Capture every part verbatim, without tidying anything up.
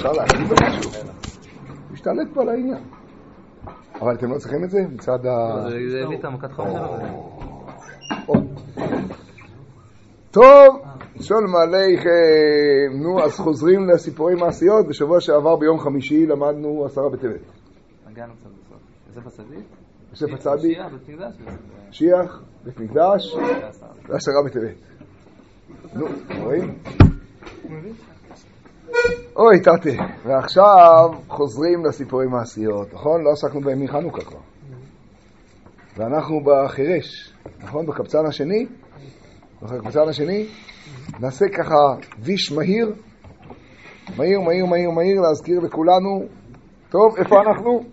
אפשר להגיד לו משהו. משתלט פה על העניין. אבל אתם לא צריכים את זה מצד ה... זה הביא את המכת חום שלו. טוב, שולם עליכם. נו, אז חוזרים לסיפורי מעשיות. בשבוע שעבר ביום חמישי למדנו עשרה בטבת. הגענו קצת בסוף. יוסף הצדיק? יוסף הצדיק. שיח, בית מקדש. שיח, בית מקדש. ועשרה בטבת. נו, רואים? אוי, תתי. ועכשיו חוזרים לסיפורי מעשיות. נכון? לא עסקנו בהם מחנוכה כבר. ואנחנו בחירש. נכון? בקבצן השני. בקבצן השני. נעשה ככה ויש מהיר. מהיר, מהיר, מהיר, מהיר. להזכיר לכולנו. טוב, איפה אנחנו?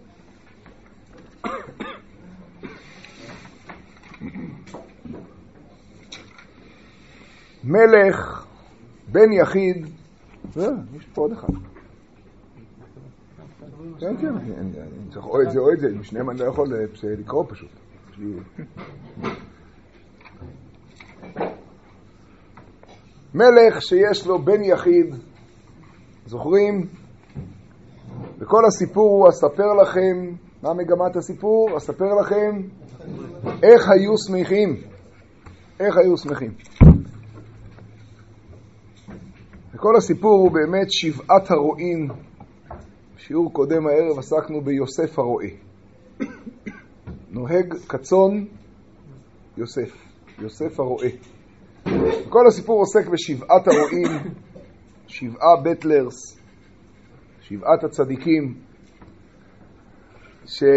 מלך, בן יחיד, יש פה עוד אחד. כן, כן, אני צריך או את זה או את זה, משניהם אני לא יכול לקרוא פשוט. מלך שיש לו בן יחיד, זוכרים? וכל הסיפור הוא אספר לכם, מה מגמת הסיפור? אספר לכם איך היו שמחים. איך היו שמחים. וכל הסיפור הוא באמת שבעת הרועים. בשיעור קודם הערב עסקנו ביוסף הרועה. נוהג קצון יוסף. יוסף הרועה. וכל הסיפור עוסק בשבעת הרועים. שבעה בטלרס. שבעת הצדיקים. ש...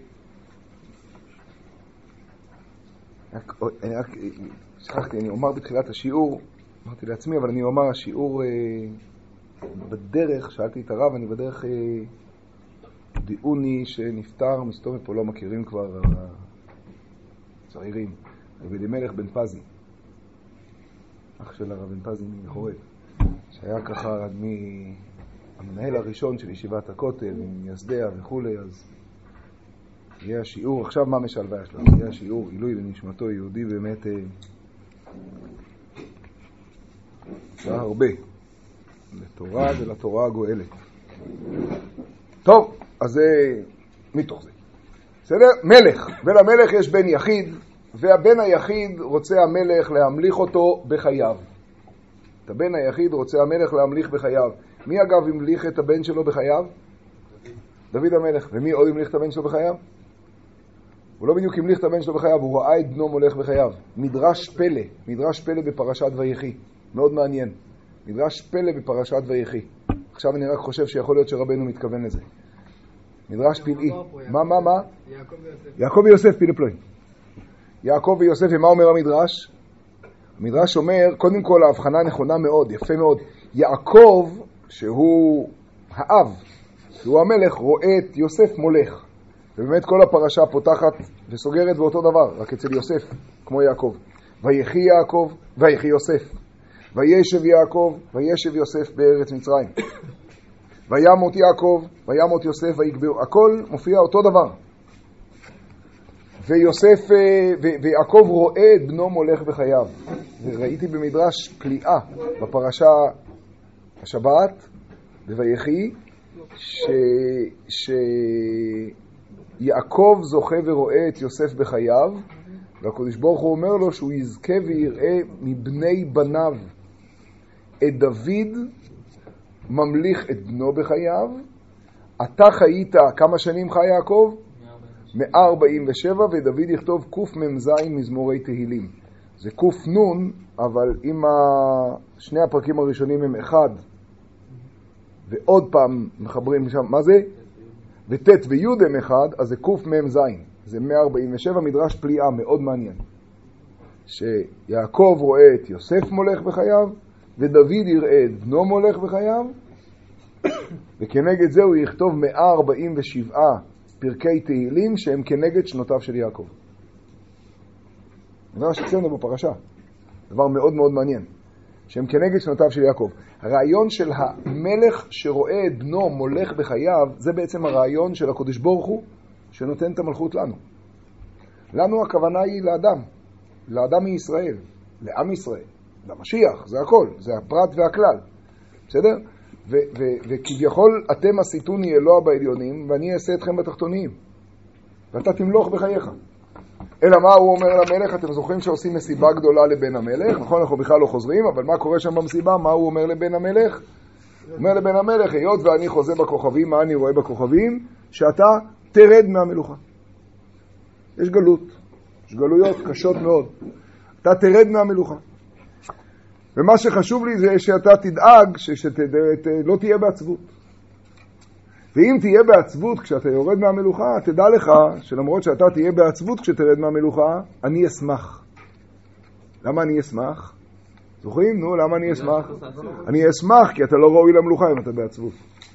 אני רק שכחתי, אני אומר בתחילת השיעור, אמרתי לעצמי, אבל אני אומר, השיעור אה, בדרך, שאלתי את הרב, אני בדרך אה, דיעוני שנפטר, מסתום פה לא מכירים כבר הצעירים, רבי אלימלך בן פזי, אח של הרב בן פזי מחורב, שהיה ככה מהמנהל הראשון של ישיבת הכותל, עם יסדיה וכו', אז יהיה השיעור, עכשיו מה משלווה שלנו? יהיה השיעור עילוי לנשמתו יהודי באמת אה, זה הרבה לתורה ולתורה הגואלת. טוב, אז זה מתוך זה. בסדר? מלך, ולמלך יש בן יחיד, והבן היחיד רוצה המלך להמליך אותו בחייו. את הבן היחיד רוצה המלך להמליך בחייו. מי אגב המליך את הבן שלו בחייו? דוד, דוד המלך. ומי עוד המליך את הבן שלו בחייו? הוא לא בדיוק המליך את הבן שלו בחייו, הוא ראה את בנו מולך בחייו. מדרש פלא, מדרש פלא בפרשת ויחי. מאוד מעניין. מדרש פלא בפרשת ויחי. עכשיו אני רק חושב שיכול להיות שרבנו מתכוון לזה. מדרש פלאי. מה, מה, מה? יעקב ויוסף פילה פלוי. יעקב ויוסף, ומה אומר המדרש? המדרש אומר, קודם כל ההבחנה נכונה מאוד, יפה מאוד. יעקב, שהוא האב, שהוא המלך, רואה את יוסף מולך. ובאמת כל הפרשה פותחת וסוגרת באותו דבר, רק אצל יוסף, כמו יעקב. ויחי יעקב, ויחי יוסף. וישב יעקב, וישב יוסף בארץ מצרים. וימות יעקב, וימות יוסף, ויקברו. הכל מופיע אותו דבר. ויוסף, ו- ויעקב רואה את בנו מולך בחייו. וראיתי במדרש פליאה, בפרשה השבת, בויחי, ש... ש... יעקב זוכה ורואה את יוסף בחייו, והקדוש ברוך הוא אומר לו שהוא יזכה ויראה מבני בניו את דוד ממליך את בנו בחייו. אתה חיית, כמה שנים חי יעקב? מאה ארבעים ושבע, ודוד יכתוב קוף ממזיים מזמורי תהילים. זה קוף נון, אבל אם שני הפרקים הראשונים הם אחד, ועוד פעם מחברים שם, מה זה? ותת ויודם אחד, אז זה קוף ממזיים. זה מאה ארבעים ושבע, מדרש פליאה מאוד מעניין. שיעקב רואה את יוסף מולך בחייו, ודוד יראה את בנו מולך בחייו, וכנגד זה הוא יכתוב מאה ארבעים ושבע פרקי תהילים שהם כנגד שנותיו של יעקב. דבר שציינו בפרשה. דבר מאוד מאוד מעניין. שהם כנגד שנותיו של יעקב. הרעיון של המלך שרואה את בנו מולך בחייו, זה בעצם הרעיון של הקדוש ברוך הוא שנותן את המלכות לנו. לנו הכוונה היא לאדם. לאדם מישראל. לעם ישראל. למשיח. זה הכל. זה הפרט והכלל. בסדר? ו- ו- וכביכול אתם עשיתוני אלוה בעליונים, ואני אעשה אתכם בתחתונים. ואתה תמלוך בחייך. אלא מה הוא אומר למלך? אתם זוכרים שעושים מסיבה גדולה לבן המלך? נכון, אנחנו בכלל לא חוזרים, אבל מה קורה שם במסיבה? מה הוא אומר לבן המלך? הוא אומר לבן המלך, היות ואני חוזה בכוכבים, מה אני רואה בכוכבים? שאתה תרד מהמלוכה. יש גלות. יש גלויות קשות מאוד. אתה תרד מהמלוכה. ומה שחשוב לי זה שאתה תדאג שלא תהיה בעצבות. ואם תהיה בעצבות כשאתה יורד מהמלוכה, תדע לך שלמרות שאתה תהיה בעצבות כשתרד מהמלוכה, אני אשמח. למה אני אשמח? זוכרים? נו, למה אני אשמח? אני אשמח כי אתה לא ראוי למלוכה אם אתה בעצבות.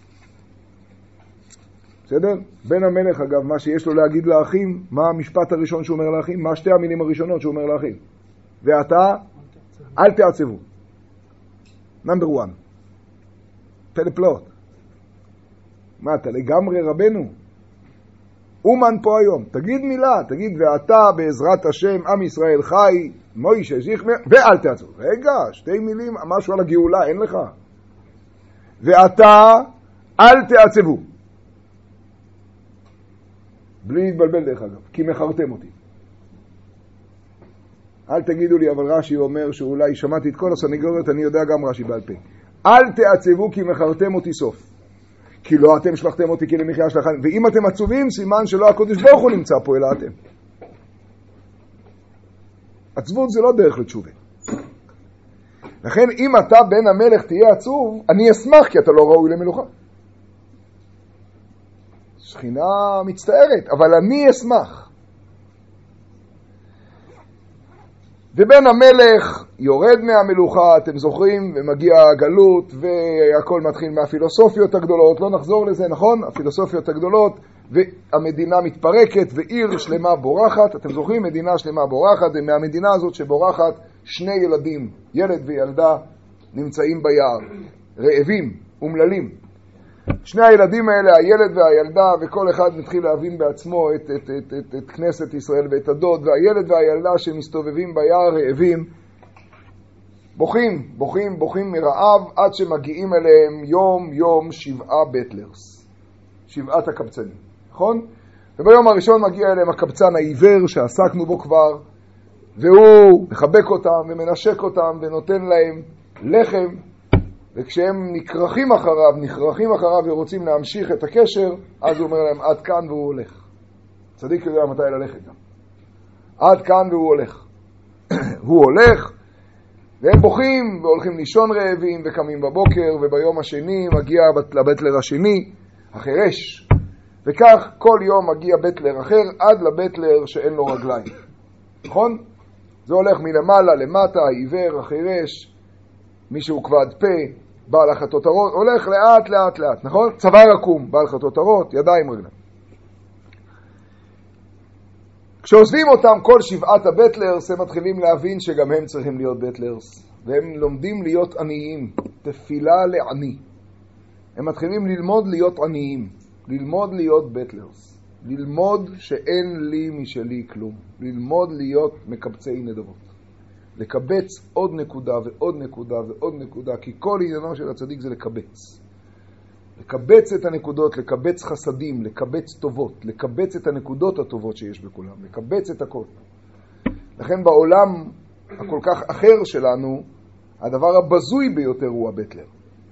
בסדר? בן המלך, אגב, מה שיש לו להגיד לאחים, מה המשפט הראשון שהוא אומר לאחים? מה שתי המילים הראשונות שהוא אומר לאחים? ואתה, אל תעצבו. נאמבר וואן. פלפלות. מה, אתה לגמרי רבנו? אומן פה היום. תגיד מילה, תגיד, ואתה בעזרת השם, עם ישראל חי, מוישה, זיכמר, ואל תעצבו. רגע, שתי מילים, משהו על הגאולה, אין לך. ואתה, אל תעצבו. בלי להתבלבל דרך אגב, כי מחרתם אותי. אל תגידו לי, אבל רש"י אומר שאולי שמעתי את כל הסנגוריות, אני יודע גם רש"י בעל פה. אל תעצבו כי מחרתם אותי סוף. כי לא אתם שלחתם אותי כי למחיה שלכם. ואם אתם עצובים, סימן שלא הקודש ברוך הוא נמצא פה, אלא אתם. עצבות זה לא דרך לתשובה. לכן אם אתה בן המלך תהיה עצוב, אני אשמח כי אתה לא ראוי למלוכה. שכינה מצטערת, אבל אני אשמח. ובן המלך יורד מהמלוכה, אתם זוכרים, ומגיע הגלות, והכל מתחיל מהפילוסופיות הגדולות, לא נחזור לזה, נכון? הפילוסופיות הגדולות, והמדינה מתפרקת, ועיר שלמה בורחת, אתם זוכרים? מדינה שלמה בורחת, ומהמדינה הזאת שבורחת, שני ילדים, ילד וילדה, נמצאים ביער, רעבים, אומללים. שני הילדים האלה, הילד והילדה, וכל אחד מתחיל להבין בעצמו את, את, את, את, את כנסת ישראל ואת הדוד, והילד והילדה שמסתובבים ביער רעבים, בוכים, בוכים, בוכים מרעב, עד שמגיעים אליהם יום יום שבעה בטלרס, שבעת הקבצנים, נכון? וביום הראשון מגיע אליהם הקבצן העיוור שעסקנו בו כבר, והוא מחבק אותם ומנשק אותם ונותן להם לחם, וכשהם נקרחים אחריו, נכרחים אחריו ורוצים להמשיך את הקשר, אז הוא אומר להם, עד כאן והוא הולך. צדיק יודע מתי ללכת גם. עד כאן והוא הולך. הוא הולך, והם בוכים, והולכים לישון רעבים, וקמים בבוקר, וביום השני מגיע לבטלר השני, החירש. וכך כל יום מגיע בטלר אחר, עד לבטלר שאין לו רגליים. נכון? זה הולך מלמעלה למטה, העיוור, החירש, מישהו כבד פה, בעל החטות הרות, הולך לאט לאט לאט, נכון? צוואר עקום, בעל חטות הרות, ידיים רגליים. כשעוזבים אותם כל שבעת הבטלרס, הם מתחילים להבין שגם הם צריכים להיות בטלרס, והם לומדים להיות עניים, תפילה לעני. הם מתחילים ללמוד להיות עניים, ללמוד להיות בטלרס, ללמוד שאין לי משלי כלום, ללמוד להיות מקבצי נדבות. לקבץ עוד נקודה ועוד נקודה ועוד נקודה, כי כל עניינו של הצדיק זה לקבץ. לקבץ את הנקודות, לקבץ חסדים, לקבץ טובות, לקבץ את הנקודות הטובות שיש בכולם, לקבץ את הכל. לכן בעולם הכל כך אחר שלנו, הדבר הבזוי ביותר הוא הבטלר.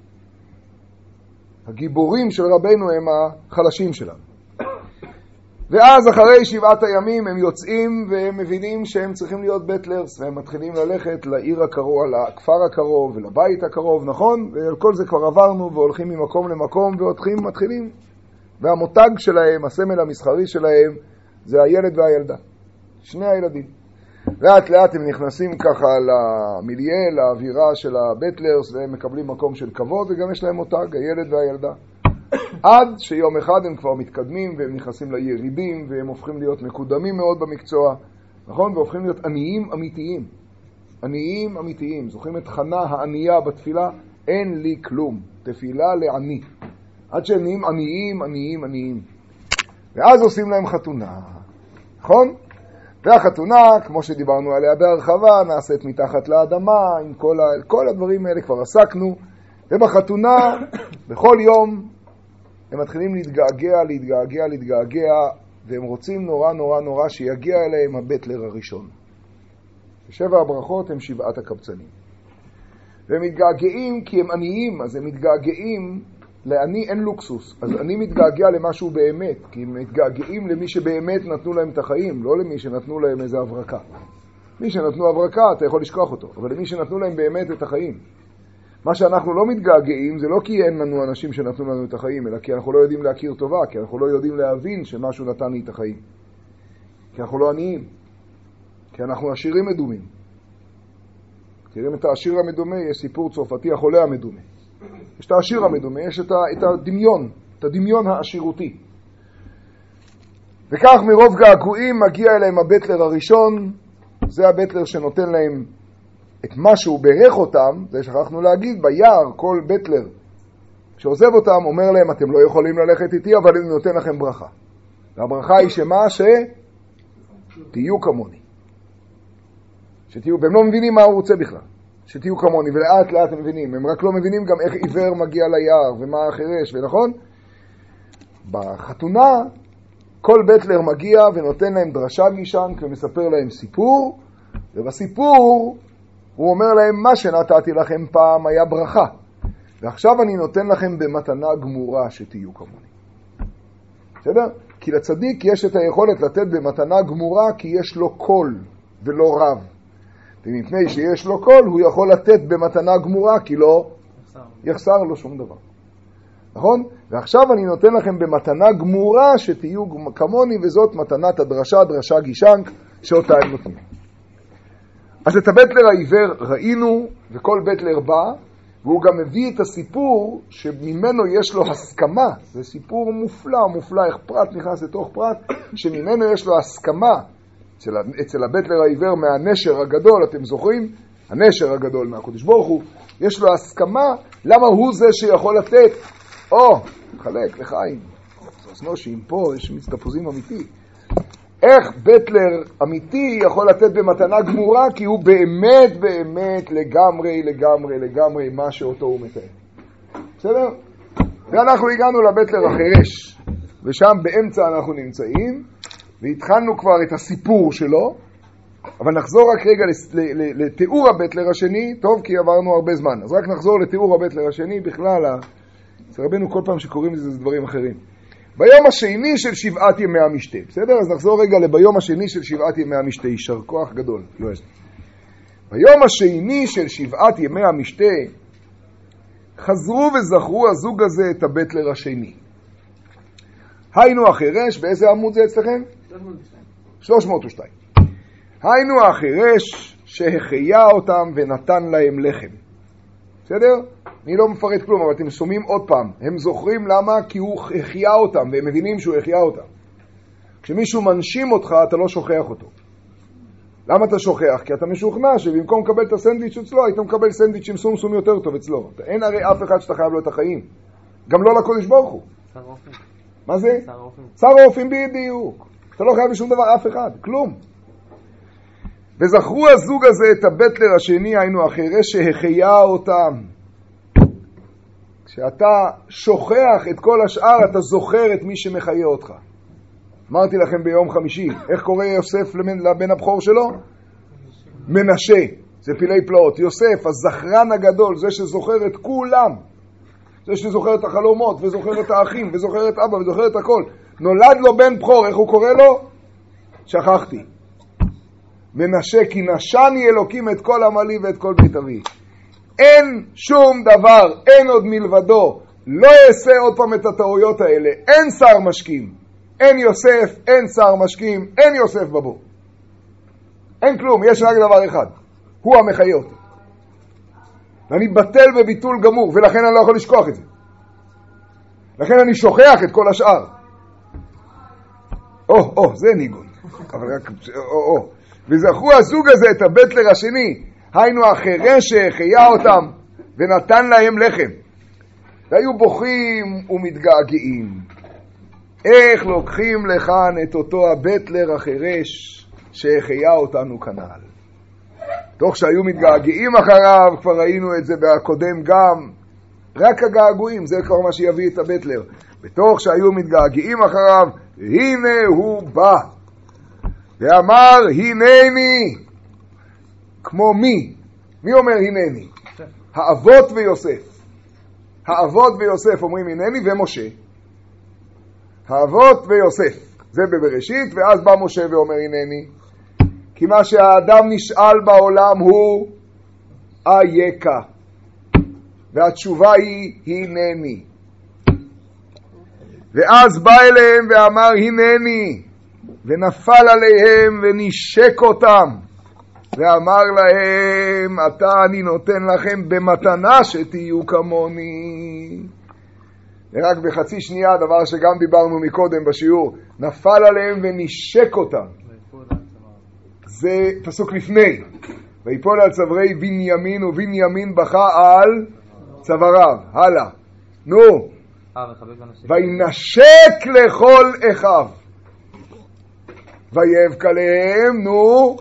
הגיבורים של רבנו הם החלשים שלנו. ואז אחרי שבעת הימים הם יוצאים והם מבינים שהם צריכים להיות בטלרס, והם מתחילים ללכת לעיר הקרוב, לכפר הקרוב ולבית הקרוב, נכון? ועל כל זה כבר עברנו והולכים ממקום למקום והולכים מתחילים. והמותג שלהם, הסמל המסחרי שלהם, זה הילד והילדה. שני הילדים. לאט לאט הם נכנסים ככה למיליה, לאווירה של הבטלרס, והם מקבלים מקום של כבוד, וגם יש להם מותג, הילד והילדה. עד שיום אחד הם כבר מתקדמים והם נכנסים לירידים והם הופכים להיות מקודמים מאוד במקצוע, נכון? והופכים להיות עניים אמיתיים. עניים אמיתיים. זוכרים את חנה הענייה בתפילה? אין לי כלום. תפילה לעני. עד שהם נהיים עניים, עניים, עניים. ואז עושים להם חתונה. נכון? והחתונה, כמו שדיברנו עליה בהרחבה, נעשית מתחת לאדמה, עם כל, ה... כל הדברים האלה כבר עסקנו. ובחתונה, בכל יום, הם מתחילים להתגעגע, להתגעגע, להתגעגע, והם רוצים נורא נורא נורא שיגיע אליהם הבטלר הראשון. שבע הברכות הם שבעת הקבצנים. והם מתגעגעים כי הם עניים, אז הם מתגעגעים, לעני אין לוקסוס, אז אני מתגעגע למשהו באמת, כי הם מתגעגעים למי שבאמת נתנו להם את החיים, לא למי שנתנו להם איזה הברקה. מי שנתנו הברקה, אתה יכול לשכוח אותו, אבל למי שנתנו להם באמת את החיים. מה שאנחנו לא מתגעגעים זה לא כי אין לנו אנשים שנתנו לנו את החיים, אלא כי אנחנו לא יודעים להכיר טובה, כי אנחנו לא יודעים להבין שמשהו נתן לי את החיים. כי אנחנו לא עניים, כי אנחנו עשירים מדומים. תראים את העשיר המדומה, יש סיפור צרפתי, החולה המדומה. יש את העשיר המדומה, יש את, ה, את הדמיון, את הדמיון העשירותי. וכך מרוב געגועים מגיע אליהם הבטלר הראשון, זה הבטלר שנותן להם את מה שהוא ברך אותם, זה שכחנו להגיד, ביער כל בטלר שעוזב אותם אומר להם, אתם לא יכולים ללכת איתי, אבל אני נותן לכם ברכה. והברכה היא שמה? שתהיו כמוני. שתהיו, והם לא מבינים מה הוא רוצה בכלל. שתהיו כמוני, ולאט לאט הם מבינים. הם רק לא מבינים גם איך עיוור מגיע ליער, ומה החירש, ונכון? בחתונה, כל בטלר מגיע ונותן להם דרשה גישנק, ומספר להם סיפור, ובסיפור הוא אומר להם, מה שנתתי לכם פעם היה ברכה, ועכשיו אני נותן לכם במתנה גמורה שתהיו כמוני. בסדר? כי לצדיק יש את היכולת לתת במתנה גמורה, כי יש לו קול ולא רב. ומפני שיש לו קול, הוא יכול לתת במתנה גמורה, כי לא יחסר לו שום דבר. נכון? ועכשיו אני נותן לכם במתנה גמורה שתהיו כמוני, וזאת מתנת הדרשה, דרשה גישנק, שאותה הם נותנים. אז את הבטלר העיוור ראינו, וכל בטלר בא, והוא גם מביא את הסיפור שממנו יש לו הסכמה. זה סיפור מופלא, מופלא, איך פרט נכנס לתוך פרט, שממנו יש לו הסכמה. אצל, אצל הבטלר העיוור מהנשר הגדול, אתם זוכרים? הנשר הגדול מהקדוש ברוך הוא, יש לו הסכמה, למה הוא זה שיכול לתת? או, חלק לחיים. אז נושים, פה יש מצטפוזים אמיתי. איך בטלר אמיתי יכול לתת במתנה גמורה? כי הוא באמת, באמת, לגמרי, לגמרי, לגמרי, מה שאותו הוא מתאר. בסדר? ואנחנו הגענו לבטלר החירש, ושם באמצע אנחנו נמצאים, והתחלנו כבר את הסיפור שלו, אבל נחזור רק רגע לתיאור הבטלר השני, טוב, כי עברנו הרבה זמן. אז רק נחזור לתיאור הבטלר השני, בכלל, אצל רבנו כל פעם שקוראים לזה, זה דברים אחרים. ביום השני של שבעת ימי המשתה, בסדר? אז נחזור רגע לביום השני של שבעת ימי המשתה, יישר כוח גדול, לא יש. ביום השני של שבעת ימי המשתה, חזרו וזכרו הזוג הזה את הבטלר השני. היינו החירש, באיזה עמוד זה אצלכם? שלוש מאות ושתיים. היינו החירש שהחיה אותם ונתן להם לחם. בסדר? אני לא מפרט כלום, אבל אתם שומעים עוד פעם. הם זוכרים למה? כי הוא החיה אותם, והם מבינים שהוא החיה אותם. כשמישהו מנשים אותך, אתה לא שוכח אותו. למה אתה שוכח? כי אתה משוכנע שבמקום לקבל את הסנדוויץ' אצלו, היית מקבל סנדוויץ' עם סום סום יותר טוב אצלו. אין הרי אף אחד שאתה חייב לו את החיים. גם לא לקודש ברוך הוא. שר האופים. מה זה? שר האופים. שר האופים בדיוק. אתה לא חייב לשום דבר אף אחד, כלום. וזכרו הזוג הזה את הבטלר השני, היינו החירש שהחיה אותם. כשאתה שוכח את כל השאר, אתה זוכר את מי שמחיה אותך. אמרתי לכם ביום חמישי, איך קורא יוסף לבן הבכור שלו? מנשה, זה פילי פלאות. יוסף, הזכרן הגדול, זה שזוכר את כולם. זה שזוכר את החלומות, וזוכר את האחים, וזוכר את אבא, וזוכר את הכל. נולד לו בן בכור, איך הוא קורא לו? שכחתי. מנשה, כי נשני אלוקים את כל עמלי ואת כל בית אבי. אין שום דבר, אין עוד מלבדו. לא יעשה עוד פעם את הטעויות האלה. אין שר משקים. אין יוסף, אין שר משקים, אין יוסף בבור. אין כלום, יש רק דבר אחד. הוא המחיה אותי. ואני בטל בביטול גמור, ולכן אני לא יכול לשכוח את זה. לכן אני שוכח את כל השאר. או, או, זה ניגון. אבל רק, או, או. וזכרו הזוג הזה את הבטלר השני, היינו החירש שהחיה אותם, ונתן להם לחם. והיו בוכים ומתגעגעים. איך לוקחים לכאן את אותו הבטלר החירש שהחיה אותנו כנעל. תוך שהיו מתגעגעים אחריו, כבר ראינו את זה בקודם גם, רק הגעגועים, זה כבר מה שיביא את הבטלר. בתוך שהיו מתגעגעים אחריו, הנה הוא בא. ואמר, הנני. כמו מי? מי אומר הנני? האבות ויוסף. האבות ויוסף אומרים הנני ומשה. האבות ויוסף. זה בבראשית, ואז בא משה ואומר הנני. כי מה שהאדם נשאל בעולם הוא אייכה. והתשובה היא הנני. ואז בא אליהם ואמר הנני. ונפל עליהם ונשק אותם. ואמר להם, אתה אני נותן לכם במתנה שתהיו כמוני. ורק בחצי שנייה, דבר שגם דיברנו מקודם בשיעור, נפל עליהם ונשק אותם. זה פסוק לפני. ויפול על צווארי בנימין, ובנימין בכה על צוואריו. הלאה. נו. וינשק לכל אחיו. ויבך עליהם, נו.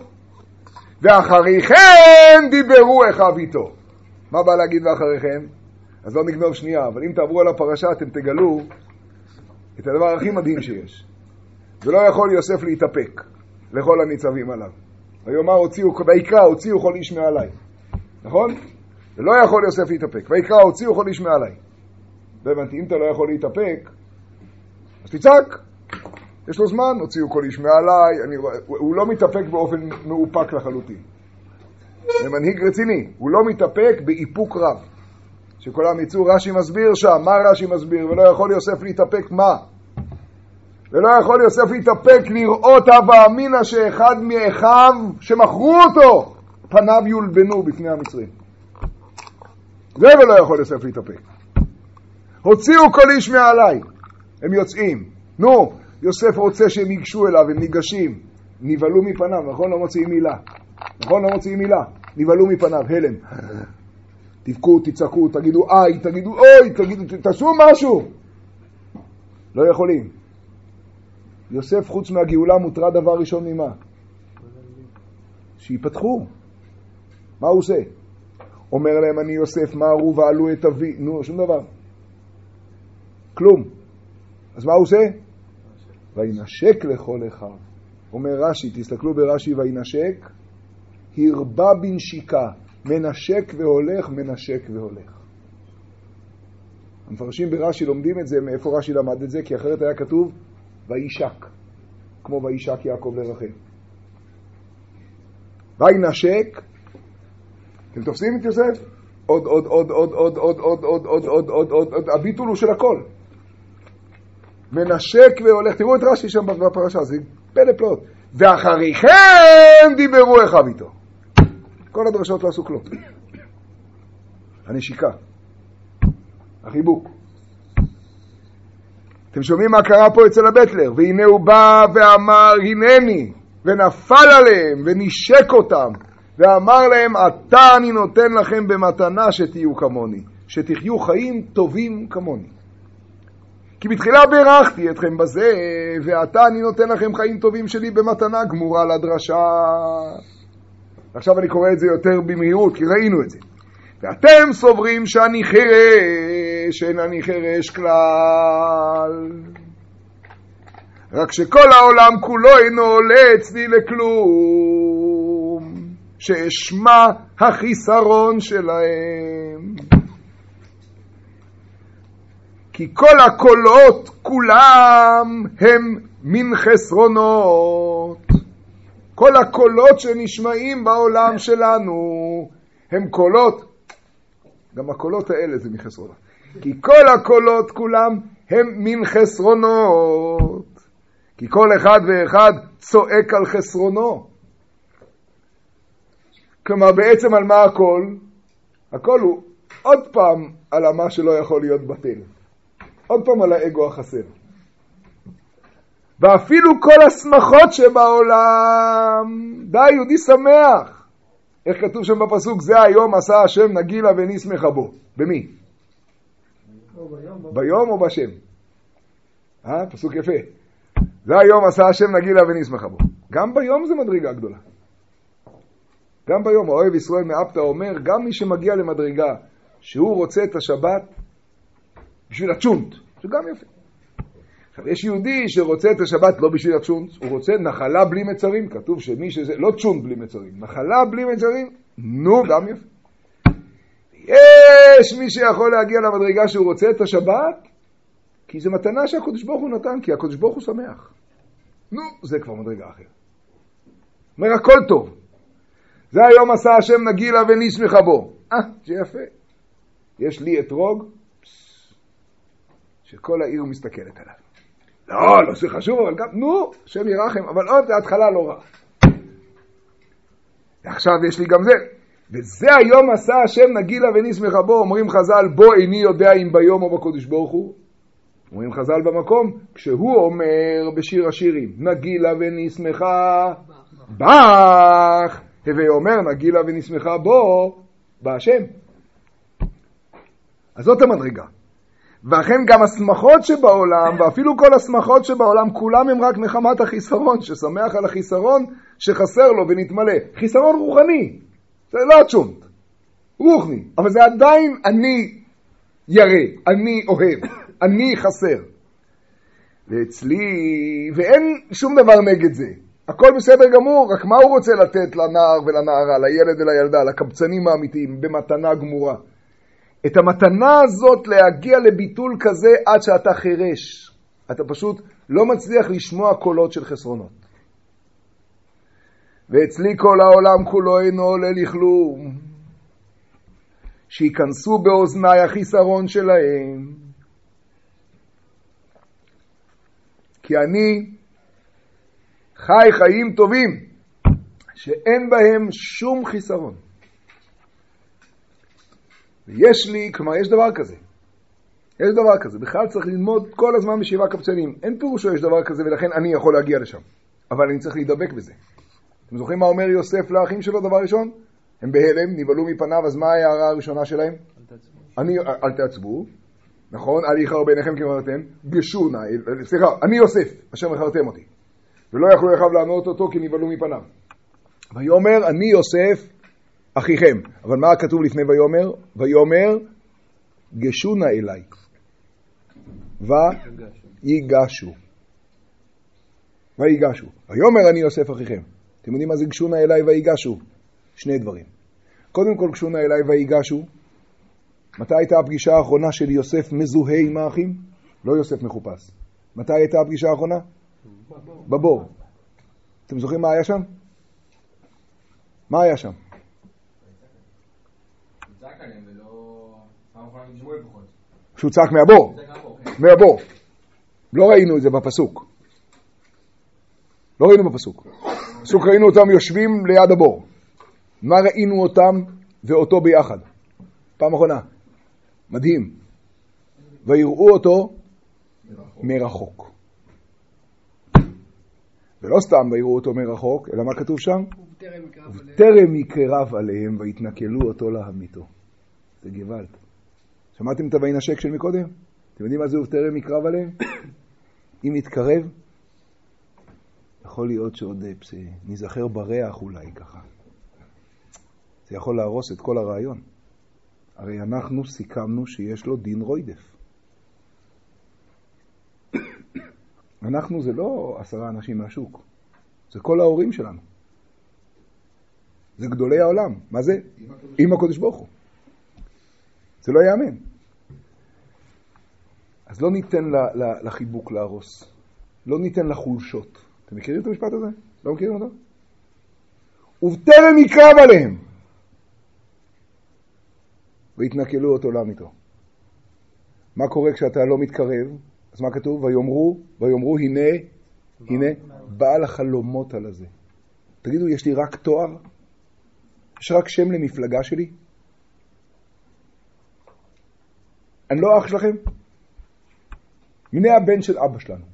ואחריכם דיברו אחיו איתו. מה בא להגיד ואחריכם? אז לא נגנוב שנייה, אבל אם תעברו על הפרשה אתם תגלו את הדבר הכי מדהים שיש. ולא יכול יוסף להתאפק לכל הניצבים עליו. ויאמר הוציאו, ויקרא הוציאו כל איש מעלי. נכון? ולא יכול יוסף להתאפק. ויקרא הוציאו כל איש מעלי. לא הבנתי, אם אתה לא יכול להתאפק, אז תצעק. יש לו זמן, הוציאו כל איש מעלי. אני, הוא לא מתאפק באופן מאופק לחלוטין. זה מנהיג רציני. הוא לא מתאפק באיפוק רב. שכולם יצאו, רש"י מסביר שם, מה רש"י מסביר? ולא יכול יוסף להתאפק, מה? ולא יכול יוסף להתאפק לראות הווה אמינא שאחד מאחיו שמכרו אותו, פניו יולבנו בפני המצרים. זה ולא יכול יוסף להתאפק. הוציאו כל איש מעלי. הם יוצאים. נו, יוסף רוצה שהם ייגשו אליו, הם ניגשים. נבלו מפניו, נכון? לא מוציאים מילה. נכון? לא מוציאים מילה. נבלו מפניו, הלם. תבכו, תצעקו, תגידו איי, תגידו אוי, תגידו, תעשו משהו. לא יכולים. יוסף חוץ מהגאולה מוטרד דבר ראשון ממה? שיפתחו. מה הוא עושה? אומר להם אני יוסף, מהרו ועלו את אבי. נו, שום דבר. כלום. אז מה הוא עושה? וינשק לכל אחיו. אומר רש"י, תסתכלו ברש"י, וינשק, הרבה בנשיקה. מנשק והולך, מנשק והולך. המפרשים ברש"י לומדים את זה, מאיפה רש"י למד את זה? כי אחרת היה כתוב וישק, כמו וישק יעקב לרחל. וינשק, אתם תופסים את יוסף? עוד, עוד, עוד, עוד, עוד, עוד, עוד, עוד, עוד, עוד, עוד, עוד, עוד, הביטול הוא של הכל. מנשק והולך, תראו את רש"י שם בפרשה, זה פלא פלאות. ואחריכם דיברו אחיו איתו. כל הדרשות לא עשו כלום. הנשיקה. החיבוק. אתם שומעים מה קרה פה אצל הבטלר? והנה הוא בא ואמר הנני, ונפל עליהם ונשק אותם, ואמר להם עתה אני נותן לכם במתנה שתהיו כמוני, שתחיו חיים טובים כמוני. כי בתחילה בירכתי אתכם בזה, ועתה אני נותן לכם חיים טובים שלי במתנה גמורה לדרשה. עכשיו אני קורא את זה יותר במהירות, כי ראינו את זה. ואתם סוברים שאני חירש, אין אני חירש כלל. רק שכל העולם כולו אינו עולה אצלי לכלום, שאשמע החיסרון שלהם. כי כל הקולות כולם הם מן חסרונות. כל הקולות שנשמעים בעולם שלנו הם קולות, גם הקולות האלה זה מחסרונות. כי כל הקולות כולם הם מן חסרונות. כי כל אחד ואחד צועק על חסרונו. כלומר בעצם על מה הכל? הכל הוא עוד פעם על מה שלא יכול להיות בטל. עוד פעם על האגו החסר. ואפילו כל השמחות שבעולם, די יהודי שמח. איך כתוב שם בפסוק? זה היום עשה השם נגילה ונשמחה בו. במי? ביום, ביום או בשם? אה? פסוק יפה. זה היום עשה השם נגילה ונשמחה בו. גם ביום זה מדרגה גדולה. גם ביום, האוהב ישראל מאפתא אומר, גם מי שמגיע למדרגה שהוא רוצה את השבת בשביל הצ'ונט, שגם יפה. עכשיו, יש יהודי שרוצה את השבת לא בשביל הצ'ונט, הוא רוצה נחלה בלי מצרים, כתוב שמי שזה, לא צ'ונט בלי מצרים, נחלה בלי מצרים, נו, גם יפה. יש מי שיכול להגיע למדרגה שהוא רוצה את השבת, כי זה מתנה שהקדוש ברוך הוא נתן, כי הקדוש ברוך הוא שמח. נו, זה כבר מדרגה אחרת. אומר, הכל טוב. זה היום עשה השם נגילה ונשמחה בו. אה, שיפה. יש לי אתרוג, שכל העיר מסתכלת עליו. לא, לא, זה חשוב, אבל גם, נו, השם ירחם, אבל עוד, זה התחלה לא רע. ועכשיו יש לי גם זה. וזה היום עשה השם נגילה ונשמחה בו. אומרים חז"ל, בו איני יודע אם ביום או בקדוש ברוך הוא. אומרים חז"ל במקום, כשהוא אומר בשיר השירים, נגילה ונשמחה בך, הווי אומר נגילה ונשמחה בו, בהשם. אז זאת המדרגה. ואכן גם השמחות שבעולם, ואפילו כל השמחות שבעולם, כולם הם רק מחמת החיסרון, ששמח על החיסרון שחסר לו ונתמלא. חיסרון רוחני, זה לא הצ'ונט, רוחני, אבל זה עדיין אני ירא, אני אוהב, אני חסר. ואצלי, ואין שום דבר נגד זה. הכל בסדר גמור, רק מה הוא רוצה לתת לנער ולנערה, לילד ולילדה, לקבצנים האמיתיים, במתנה גמורה. את המתנה הזאת להגיע לביטול כזה עד שאתה חירש. אתה פשוט לא מצליח לשמוע קולות של חסרונות. ואצלי כל העולם כולו אינו עולה לכלום. שיכנסו באוזני החיסרון שלהם. כי אני חי חיים טובים, שאין בהם שום חיסרון. ויש לי, כלומר, יש דבר כזה. יש דבר כזה. בכלל צריך ללמוד כל הזמן בשבעה קבצנים. אין פירושו יש דבר כזה, ולכן אני יכול להגיע לשם. אבל אני צריך להידבק בזה. אתם זוכרים מה אומר יוסף לאחים שלו דבר ראשון? הם בהלם, נבהלו מפניו, אז מה ההערה הראשונה שלהם? אל תעצבו. אני, אל תעצבו. נכון? אל יחר ביניכם כמרתם. גשו נא, סליחה, אני יוסף, אשר מחרתם אותי. ולא יכלו יחב לענות אותו כי נבהלו מפניו. ויאמר, אני יוסף, אחיכם. אבל מה כתוב לפני ויאמר? ויאמר, גשו נא אליי. ויגשו. ויגשו. ויאמר, אני יוסף, אחיכם. אתם יודעים מה זה גשו נא אליי ויגשו? שני דברים. קודם כל, גשו נא אליי ויגשו. מתי הייתה הפגישה האחרונה של יוסף מזוהה עם האחים? לא יוסף מחופש. מתי הייתה הפגישה האחרונה? בבור. בבור. אתם זוכרים מה היה שם? מה היה שם? שהוא צעק מהבור. מהבור. לא ראינו את זה בפסוק. לא ראינו בפסוק. בפסוק ראינו אותם יושבים ליד הבור. מה ראינו אותם ואותו ביחד? פעם אחרונה. מדהים. ויראו אותו מרחוק. ולא סתם ויראו אותו מרחוק, אלא מה כתוב שם? ובטרם יקרב עליהם ויתנכלו אותו להמיתו. זה גוואלד. שמעתם את הוינשק של מקודם? אתם יודעים מה זה ובטרם יקרב עליהם? אם יתקרב, יכול להיות שעוד נזכר בריח אולי ככה. זה יכול להרוס את כל הרעיון. הרי אנחנו סיכמנו שיש לו דין רוידף. אנחנו זה לא עשרה אנשים מהשוק. זה כל ההורים שלנו. זה גדולי העולם. מה זה? עם הקודש ברוך הוא. זה לא יאמן. אז לא ניתן לחיבוק להרוס. לא ניתן לחולשות. אתם מכירים את המשפט הזה? לא מכירים אותו? ובטרם יקרב עליהם. והתנכלו אותו להמיתו. מה קורה כשאתה לא מתקרב? אז מה כתוב? ויאמרו, ויאמרו הנה, הנה, בעל החלומות על הזה. תגידו, יש לי רק תואר? יש רק שם למפלגה שלי? אני לא אח שלכם? הנה הבן של אבא שלנו.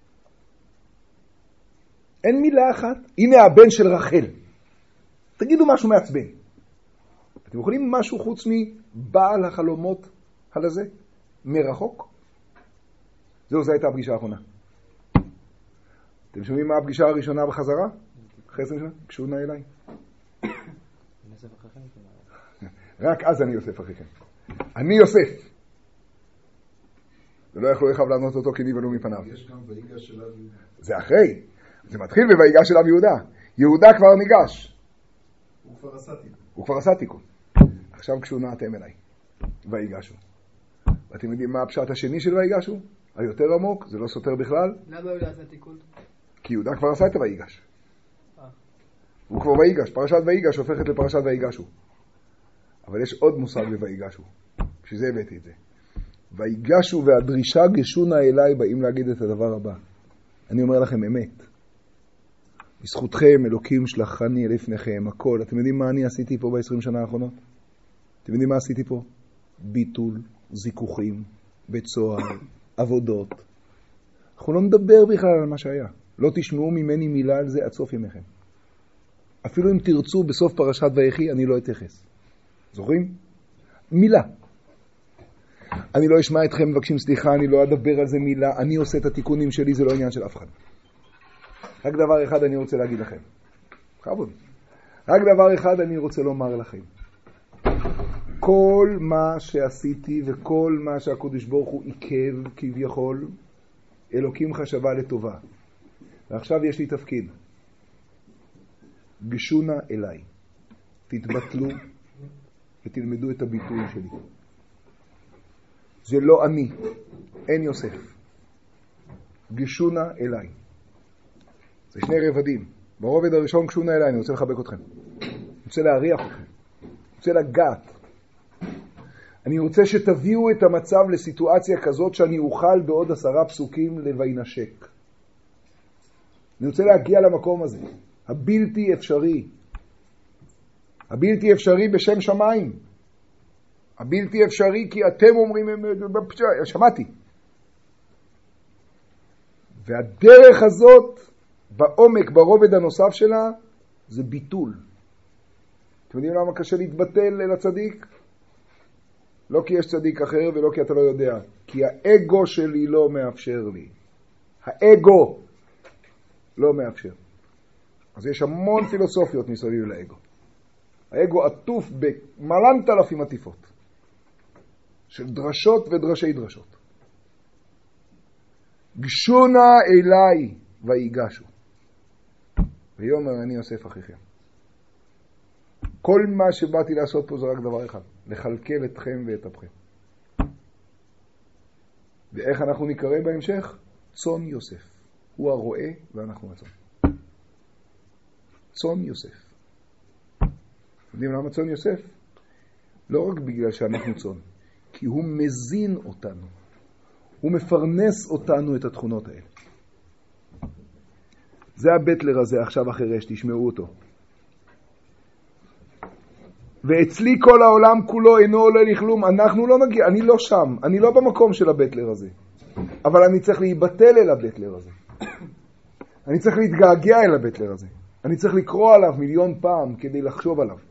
אין מילה אחת. הנה הבן של רחל. תגידו משהו מעצבן. אתם יכולים משהו חוץ מבעל החלומות על הזה? מרחוק? זהו, זו הייתה הפגישה האחרונה. אתם שומעים מה הפגישה הראשונה בחזרה? אחרי עשרים שנה? קשו נא אליי. רק אז אני יוסף אחיכם. אני יוסף. ולא יכלו אחיו לענות אותו כי נבהלו מפניו. יש גם ויגש של אב יהודה. זה אחרי. זה מתחיל בויגש של אב יהודה. יהודה כבר ניגש. הוא כבר עשה תיקון. הוא כבר עשה תיקון. עכשיו כשהוא נעתם אליי. ויגשו. ואתם יודעים מה הפשט השני של ויגשו? היותר עמוק, זה לא סותר בכלל. למה יהודה עשה תיקון? כי יהודה כבר עשה את הויגש. הוא כבר ויגש. פרשת ויגש הופכת לפרשת ויגשו. אבל יש עוד מושג בויגשו. בשביל זה הבאתי את זה. ויגשו והדרישה גשונה אליי באים להגיד את הדבר הבא. אני אומר לכם אמת. בזכותכם אלוקים שלחני לפניכם הכל. אתם יודעים מה אני עשיתי פה ב-עשרים שנה האחרונות? אתם יודעים מה עשיתי פה? ביטול, זיכוכים, בית סוהר, עבודות. אנחנו לא נדבר בכלל על מה שהיה. לא תשמעו ממני מילה על זה עד סוף ימיכם. אפילו אם תרצו בסוף פרשת ויחי, אני לא אתייחס. זוכרים? מילה. אני לא אשמע אתכם מבקשים סליחה, אני לא אדבר על זה מילה, אני עושה את התיקונים שלי, זה לא עניין של אף אחד. רק דבר אחד אני רוצה להגיד לכם. חבוד. רק דבר אחד אני רוצה לומר לכם. כל מה שעשיתי וכל מה שהקדוש ברוך הוא עיכב כביכול, אלוקים חשבה לטובה. ועכשיו יש לי תפקיד. גשונה אליי. תתבטלו ותלמדו את הביטוי שלי. זה לא אני, אין יוסף. גשונה אליי. זה שני רבדים. ברובד הראשון גשונה אליי, אני רוצה לחבק אתכם. אני רוצה להריח אתכם. אני רוצה לגעת. אני רוצה שתביאו את המצב לסיטואציה כזאת שאני אוכל בעוד עשרה פסוקים לוינשק. אני רוצה להגיע למקום הזה. הבלתי אפשרי. הבלתי אפשרי בשם שמיים. הבלתי אפשרי כי אתם אומרים, שמעתי. והדרך הזאת, בעומק, ברובד הנוסף שלה, זה ביטול. אתם יודעים למה קשה להתבטל אל הצדיק? לא כי יש צדיק אחר ולא כי אתה לא יודע. כי האגו שלי לא מאפשר לי. האגו לא מאפשר. אז יש המון פילוסופיות מסביב לאגו. האגו עטוף במלנת אלפים עטיפות. של דרשות ודרשי דרשות. גשונה אליי ויגשו. ויאמר אני יוסף אחיכם. כל מה שבאתי לעשות פה זה רק דבר אחד. לחלקל אתכם ואת אפכם. ואיך אנחנו נקרא בהמשך? צאן יוסף. הוא הרועה ואנחנו הצאן. צאן יוסף. יודעים למה צאן יוסף? לא רק בגלל שאנחנו צאן. כי הוא מזין אותנו. הוא מפרנס אותנו את התכונות האלה. זה הבטלר הזה עכשיו אחרי שתשמעו אותו. ואצלי כל העולם כולו אינו עולה לי כלום. אנחנו לא נגיע, אני לא שם. אני לא במקום של הבטלר הזה. אבל אני צריך להיבטל אל הבטלר הזה. אני צריך להתגעגע אל הבטלר הזה. אני צריך לקרוא עליו מיליון פעם כדי לחשוב עליו.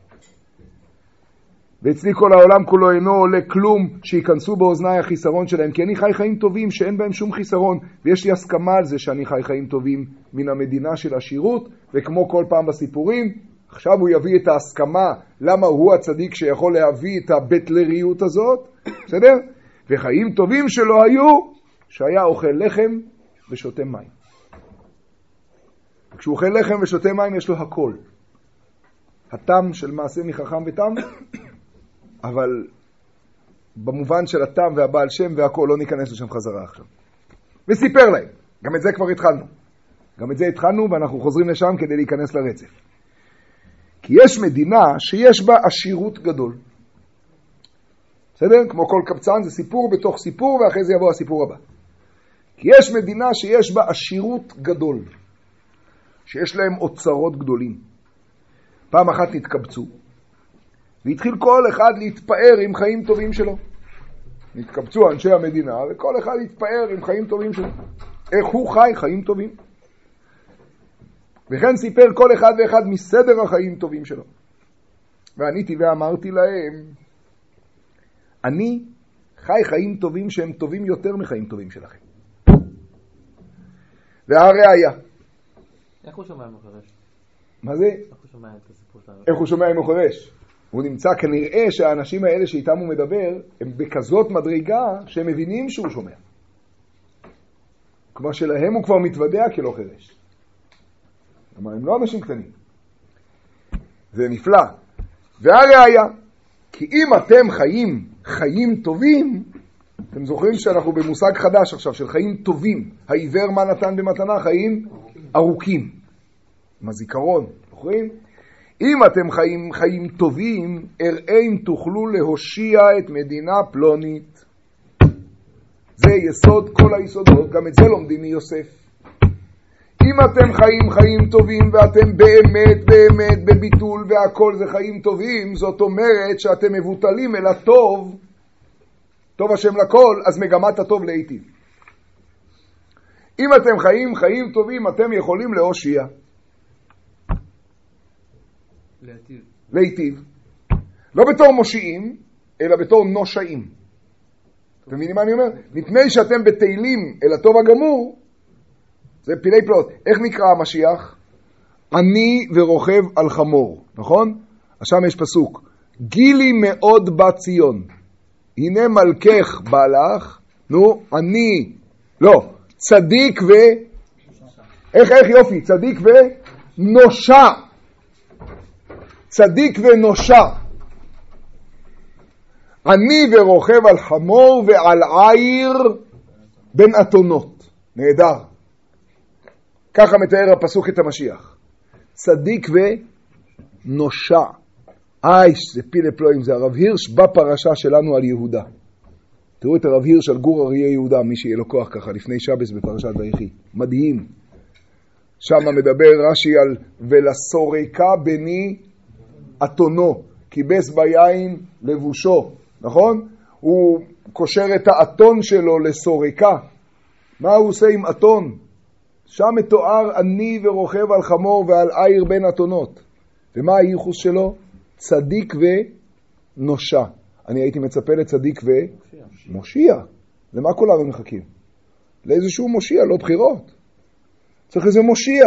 ואצלי כל העולם כולו אינו עולה כלום שיכנסו באוזניי החיסרון שלהם, כי אני חי חיים טובים שאין בהם שום חיסרון, ויש לי הסכמה על זה שאני חי חיים טובים מן המדינה של עשירות, וכמו כל פעם בסיפורים, עכשיו הוא יביא את ההסכמה למה הוא הצדיק שיכול להביא את הבטלריות הזאת, בסדר? וחיים טובים שלו היו שהיה אוכל לחם ושותה מים. כשהוא אוכל לחם ושותה מים יש לו הכל. הטעם של מעשה מחכם וטעם, אבל במובן של הטעם והבעל שם והכל לא ניכנס לשם חזרה עכשיו. וסיפר להם, גם את זה כבר התחלנו. גם את זה התחלנו ואנחנו חוזרים לשם כדי להיכנס לרצף. כי יש מדינה שיש בה עשירות גדול. בסדר? כמו כל קבצן זה סיפור בתוך סיפור ואחרי זה יבוא הסיפור הבא. כי יש מדינה שיש בה עשירות גדול. שיש להם אוצרות גדולים. פעם אחת נתקבצו. והתחיל כל אחד להתפאר עם חיים טובים שלו. נתקבצו אנשי המדינה, וכל אחד להתפאר עם חיים טובים שלו. איך הוא חי חיים טובים. וכן סיפר כל אחד ואחד מסדר החיים טובים שלו. ועניתי ואמרתי להם, אני חי חיים טובים שהם טובים יותר מחיים טובים שלכם. והראיה. איך הוא שומע עם החרש? מה זה? איך הוא שומע את הסיפור שלנו? איך הוא שומע עם החרש? הוא נמצא כנראה שהאנשים האלה שאיתם הוא מדבר, הם בכזאת מדרגה שהם מבינים שהוא שומע. כמו שלהם הוא כבר מתוודע כלא חירש. כלומר, הם לא אנשים קטנים. זה נפלא. והראיה, כי אם אתם חיים חיים טובים, אתם זוכרים שאנחנו במושג חדש עכשיו של חיים טובים. העיוור מה נתן במתנה? חיים ארוכים. עם הזיכרון, זוכרים? אם אתם חיים חיים טובים, אראה אם תוכלו להושיע את מדינה פלונית. זה יסוד כל היסודות, גם את זה לומדים מיוסף. אם אתם חיים חיים טובים ואתם באמת באמת בביטול והכל זה חיים טובים, זאת אומרת שאתם מבוטלים אל הטוב, טוב השם לכל, אז מגמת הטוב להיטיב. אם אתם חיים חיים טובים, אתם יכולים להושיע. להיטיב. להיטיב. לא בתור מושיעים, אלא בתור נושאים. אתם מבינים מה אני אומר? מפני שאתם בתהילים אל הטוב הגמור, זה פילי פלאות. איך נקרא המשיח? אני ורוכב על חמור, נכון? עכשיו יש פסוק. גילי מאוד בציון. הנה מלכך בא לך. נו, אני, לא, צדיק ו... איך, איך יופי? צדיק ונושה. צדיק ונושה. אני ורוכב על חמור ועל עיר בין אתונות. נהדר. ככה מתאר הפסוק את המשיח. צדיק ונושה. אייש, זה פילי פלואים, זה הרב הירש בפרשה שלנו על יהודה. תראו את הרב הירש על גור אריה יהודה, מי שיהיה לו כוח ככה, לפני שבס בפרשת ויחי. מדהים. שם מדבר רש"י על ולסורקה בני אתונו, כיבס ביין לבושו, נכון? הוא קושר את האתון שלו לסורקה. מה הוא עושה עם אתון? שם מתואר אני ורוכב על חמור ועל עיר בין אתונות. ומה הייחוס שלו? צדיק ונושה. אני הייתי מצפה לצדיק ומושיע. למה כולנו מחכים? לאיזשהו מושיע, לא בחירות. צריך איזה מושיע.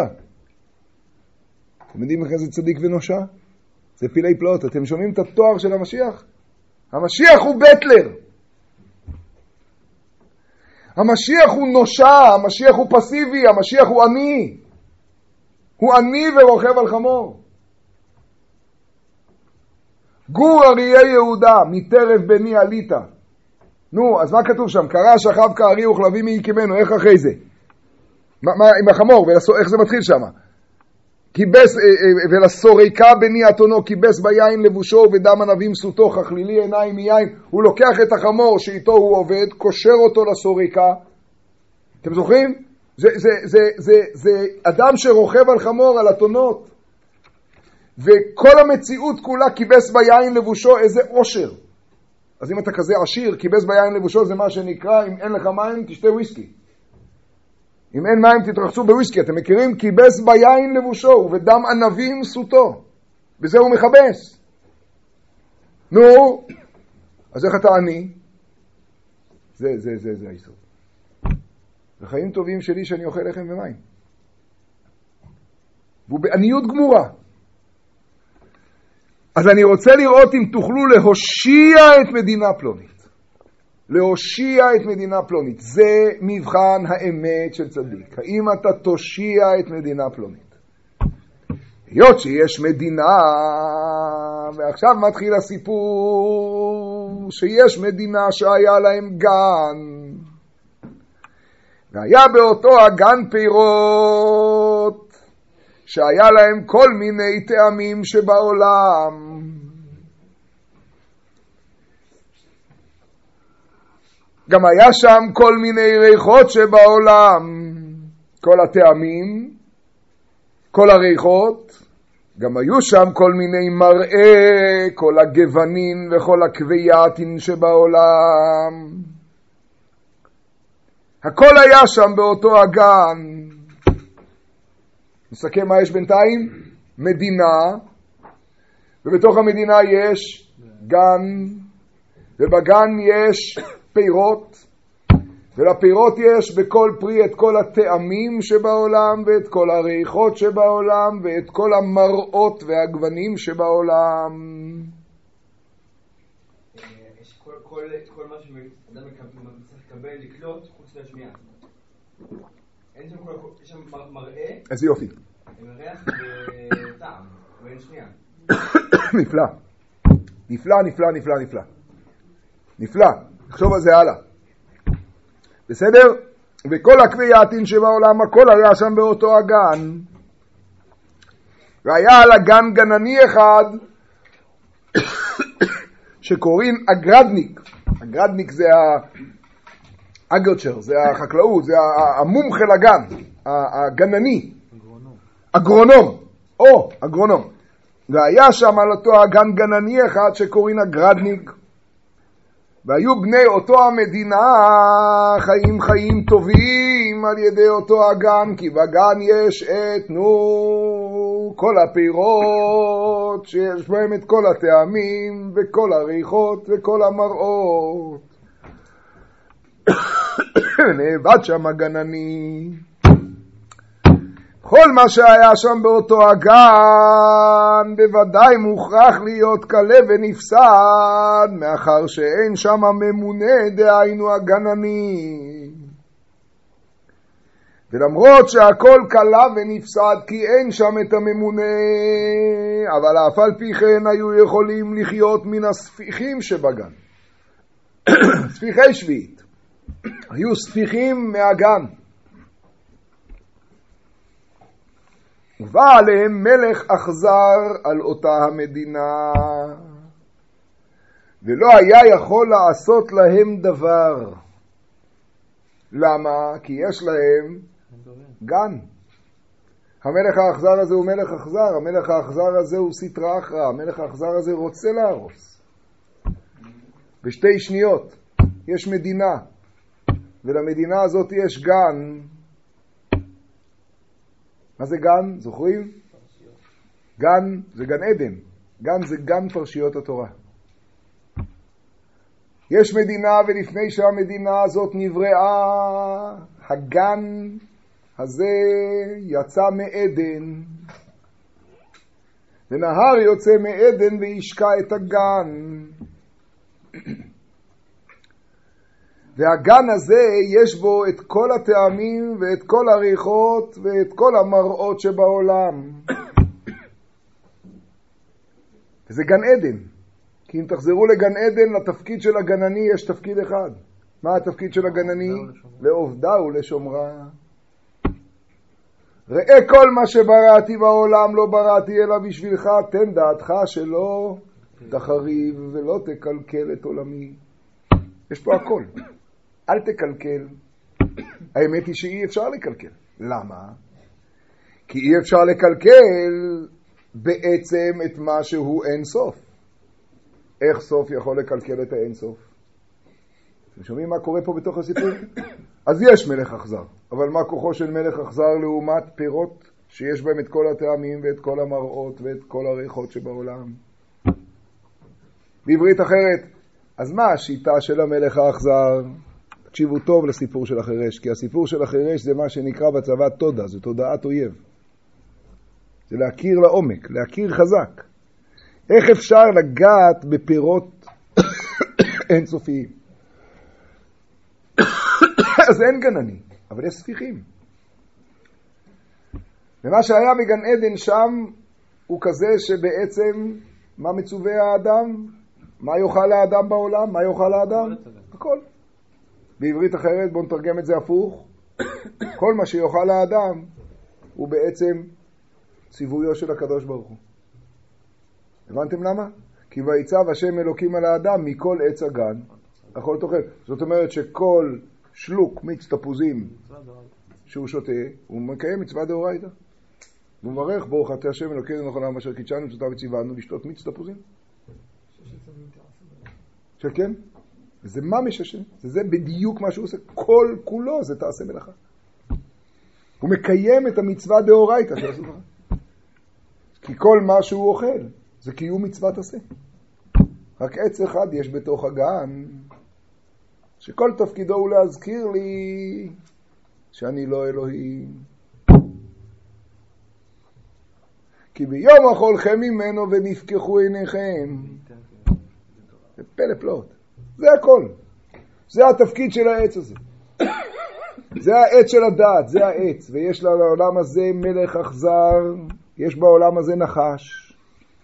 אתם יודעים איך זה צדיק ונושה? זה פילי פלאות. אתם שומעים את התואר של המשיח? המשיח הוא בטלר. המשיח הוא נושה, המשיח הוא פסיבי, המשיח הוא עני. הוא עני ורוכב על חמור. גור אריה יהודה, מטרף בני עלית. נו, אז מה כתוב שם? קרא שכב כארי וכלבים מיקמנו, איך אחרי זה? מה, מה עם החמור, ולסור, איך זה מתחיל שם? כיבס, ולסורקה בני אתונו, כיבס ביין לבושו ודם ענבים סוטו, חכלילי עיניים מיין. הוא לוקח את החמור שאיתו הוא עובד, קושר אותו לסורקה. אתם זוכרים? זה, זה, זה, זה, זה אדם שרוכב על חמור, על אתונות. וכל המציאות כולה כיבס ביין לבושו, איזה עושר. אז אם אתה כזה עשיר, כיבס ביין לבושו זה מה שנקרא, אם אין לך מים, תשתה וויסקי. אם אין מים, תתרחצו בוויסקי. אתם מכירים? כיבס ביין לבושו, ובדם ענבים סוטו. בזה הוא מחבס. נו, אז איך אתה עני? זה, זה, זה, זה היסוד. זה חיים טובים שלי שאני אוכל לחם ומים. והוא בעניות גמורה. אז אני רוצה לראות אם תוכלו להושיע את מדינה פלונית. להושיע את מדינה פלונית. זה מבחן האמת של צדיק. האם אתה תושיע את מדינה פלונית? היות שיש מדינה, ועכשיו מתחיל הסיפור, שיש מדינה שהיה להם גן. והיה באותו הגן פירות. שהיה להם כל מיני טעמים שבעולם. גם היה שם כל מיני ריחות שבעולם. כל הטעמים, כל הריחות, גם היו שם כל מיני מראה, כל הגוונין וכל הקוויאטין שבעולם. הכל היה שם באותו הגן. נסכם מה יש בינתיים? מדינה, ובתוך המדינה יש גן, ובגן יש פירות, ולפירות יש בכל פרי את כל הטעמים שבעולם, ואת כל הריחות שבעולם, ואת כל המראות והגוונים שבעולם. יש כל מה שאדם צריך לקבל, לקלוט, חוץ להשמיע. אין שם כל... יש שם מראה. איזה יופי. מריח וטעם. ואין שנייה. נפלא. נפלא, נפלא, נפלא, נפלא. נפלא. נחשוב על זה הלאה. בסדר? וכל הקריאתין שבעולם, הכל היה שם באותו הגן. והיה על הגן גנני אחד שקוראים אגרדניק. אגרדניק זה האגרצ'ר, זה החקלאות, זה המומחה לגן, הגנני. אגרונום. אגרונום. או, אגרונום. והיה שם על אותו הגן גנני אחד שקוראים אגרדניק. והיו בני אותו המדינה חיים חיים טובים על ידי אותו הגן, כי בגן יש את נו כל הפירות שיש בהם את כל הטעמים וכל הריחות וכל המראות. נאבד שם הגנני. כל מה שהיה שם באותו הגן בוודאי מוכרח להיות קלה ונפסד, מאחר שאין שם ממונה, דהיינו הגנני. ולמרות שהכל קלה ונפסד כי אין שם את הממונה, אבל אף על פי כן היו יכולים לחיות מן הספיחים שבגן. ספיחי שביעית. היו ספיחים מהגן. ובא עליהם מלך אכזר על אותה המדינה, ולא היה יכול לעשות להם דבר. למה? כי יש להם גן. המלך האכזר הזה הוא מלך אכזר, המלך האכזר הזה הוא סטרא אחרא, המלך האכזר הזה רוצה להרוס. בשתי שניות יש מדינה, ולמדינה הזאת יש גן. מה זה גן? זוכרים? גן זה גן עדן. גן זה גן פרשיות התורה. יש מדינה, ולפני שהמדינה הזאת נבראה, הגן הזה יצא מעדן. ונהר יוצא מעדן וישקע את הגן. והגן הזה יש בו את כל הטעמים ואת כל הריחות ואת כל המראות שבעולם. וזה גן עדן. כי אם תחזרו לגן עדן, לתפקיד של הגנני יש תפקיד אחד. מה התפקיד של הגנני? לעובדה ולשומרה. ראה כל מה שבראתי בעולם לא בראתי אלא בשבילך, תן דעתך שלא תחריב ולא תקלקל את עולמי. יש פה הכל. אל תקלקל. האמת היא שאי אפשר לקלקל. למה? כי אי אפשר לקלקל בעצם את מה שהוא אין סוף. איך סוף יכול לקלקל את האין סוף? אתם שומעים מה קורה פה בתוך הסיפור? אז יש מלך אכזר. אבל מה כוחו של מלך אכזר לעומת פירות שיש בהם את כל הטעמים ואת כל המראות ואת כל הריחות שבעולם? בעברית אחרת, אז מה השיטה של המלך האכזר? תקשיבו טוב לסיפור של החירש, כי הסיפור של החירש זה מה שנקרא בצבא תודה, זה תודעת אויב. זה להכיר לעומק, להכיר חזק. איך אפשר לגעת בפירות אינסופיים? אז אין גנני, אבל יש ספיחים. ומה שהיה בגן עדן שם הוא כזה שבעצם מה מצווה האדם? מה יאכל האדם בעולם? מה יאכל האדם? הכל. בעברית אחרת, בואו נתרגם את זה הפוך. כל מה שיאכל האדם הוא בעצם ציוויו של הקדוש ברוך הוא. הבנתם למה? כי ויצב השם אלוקים על האדם מכל עץ הגן, הכל תאכל. זאת אומרת שכל שלוק מיץ תפוזים שהוא שותה, הוא מקיים מצווה דאורייתא. הוא מברך ברוך אתה השם אלוקינו מלך העולם אשר קידשנו מצוותיו וציוונו לשתות מיץ תפוזים. שכן? זה ממש השם. זה בדיוק מה שהוא עושה. כל כולו זה תעשה מלאכה. הוא מקיים את המצווה דאורייתא של הסוכה. כי כל מה שהוא אוכל זה קיום מצוות עשה. רק עץ אחד יש בתוך הגן, שכל תפקידו הוא להזכיר לי שאני לא אלוהים. כי ביום אכולכם ממנו ונפקחו עיניכם. זה פלא פלאות. זה הכל. זה התפקיד של העץ הזה. זה העץ של הדעת, זה העץ, ויש לעולם הזה מלך אכזר, יש בעולם הזה נחש.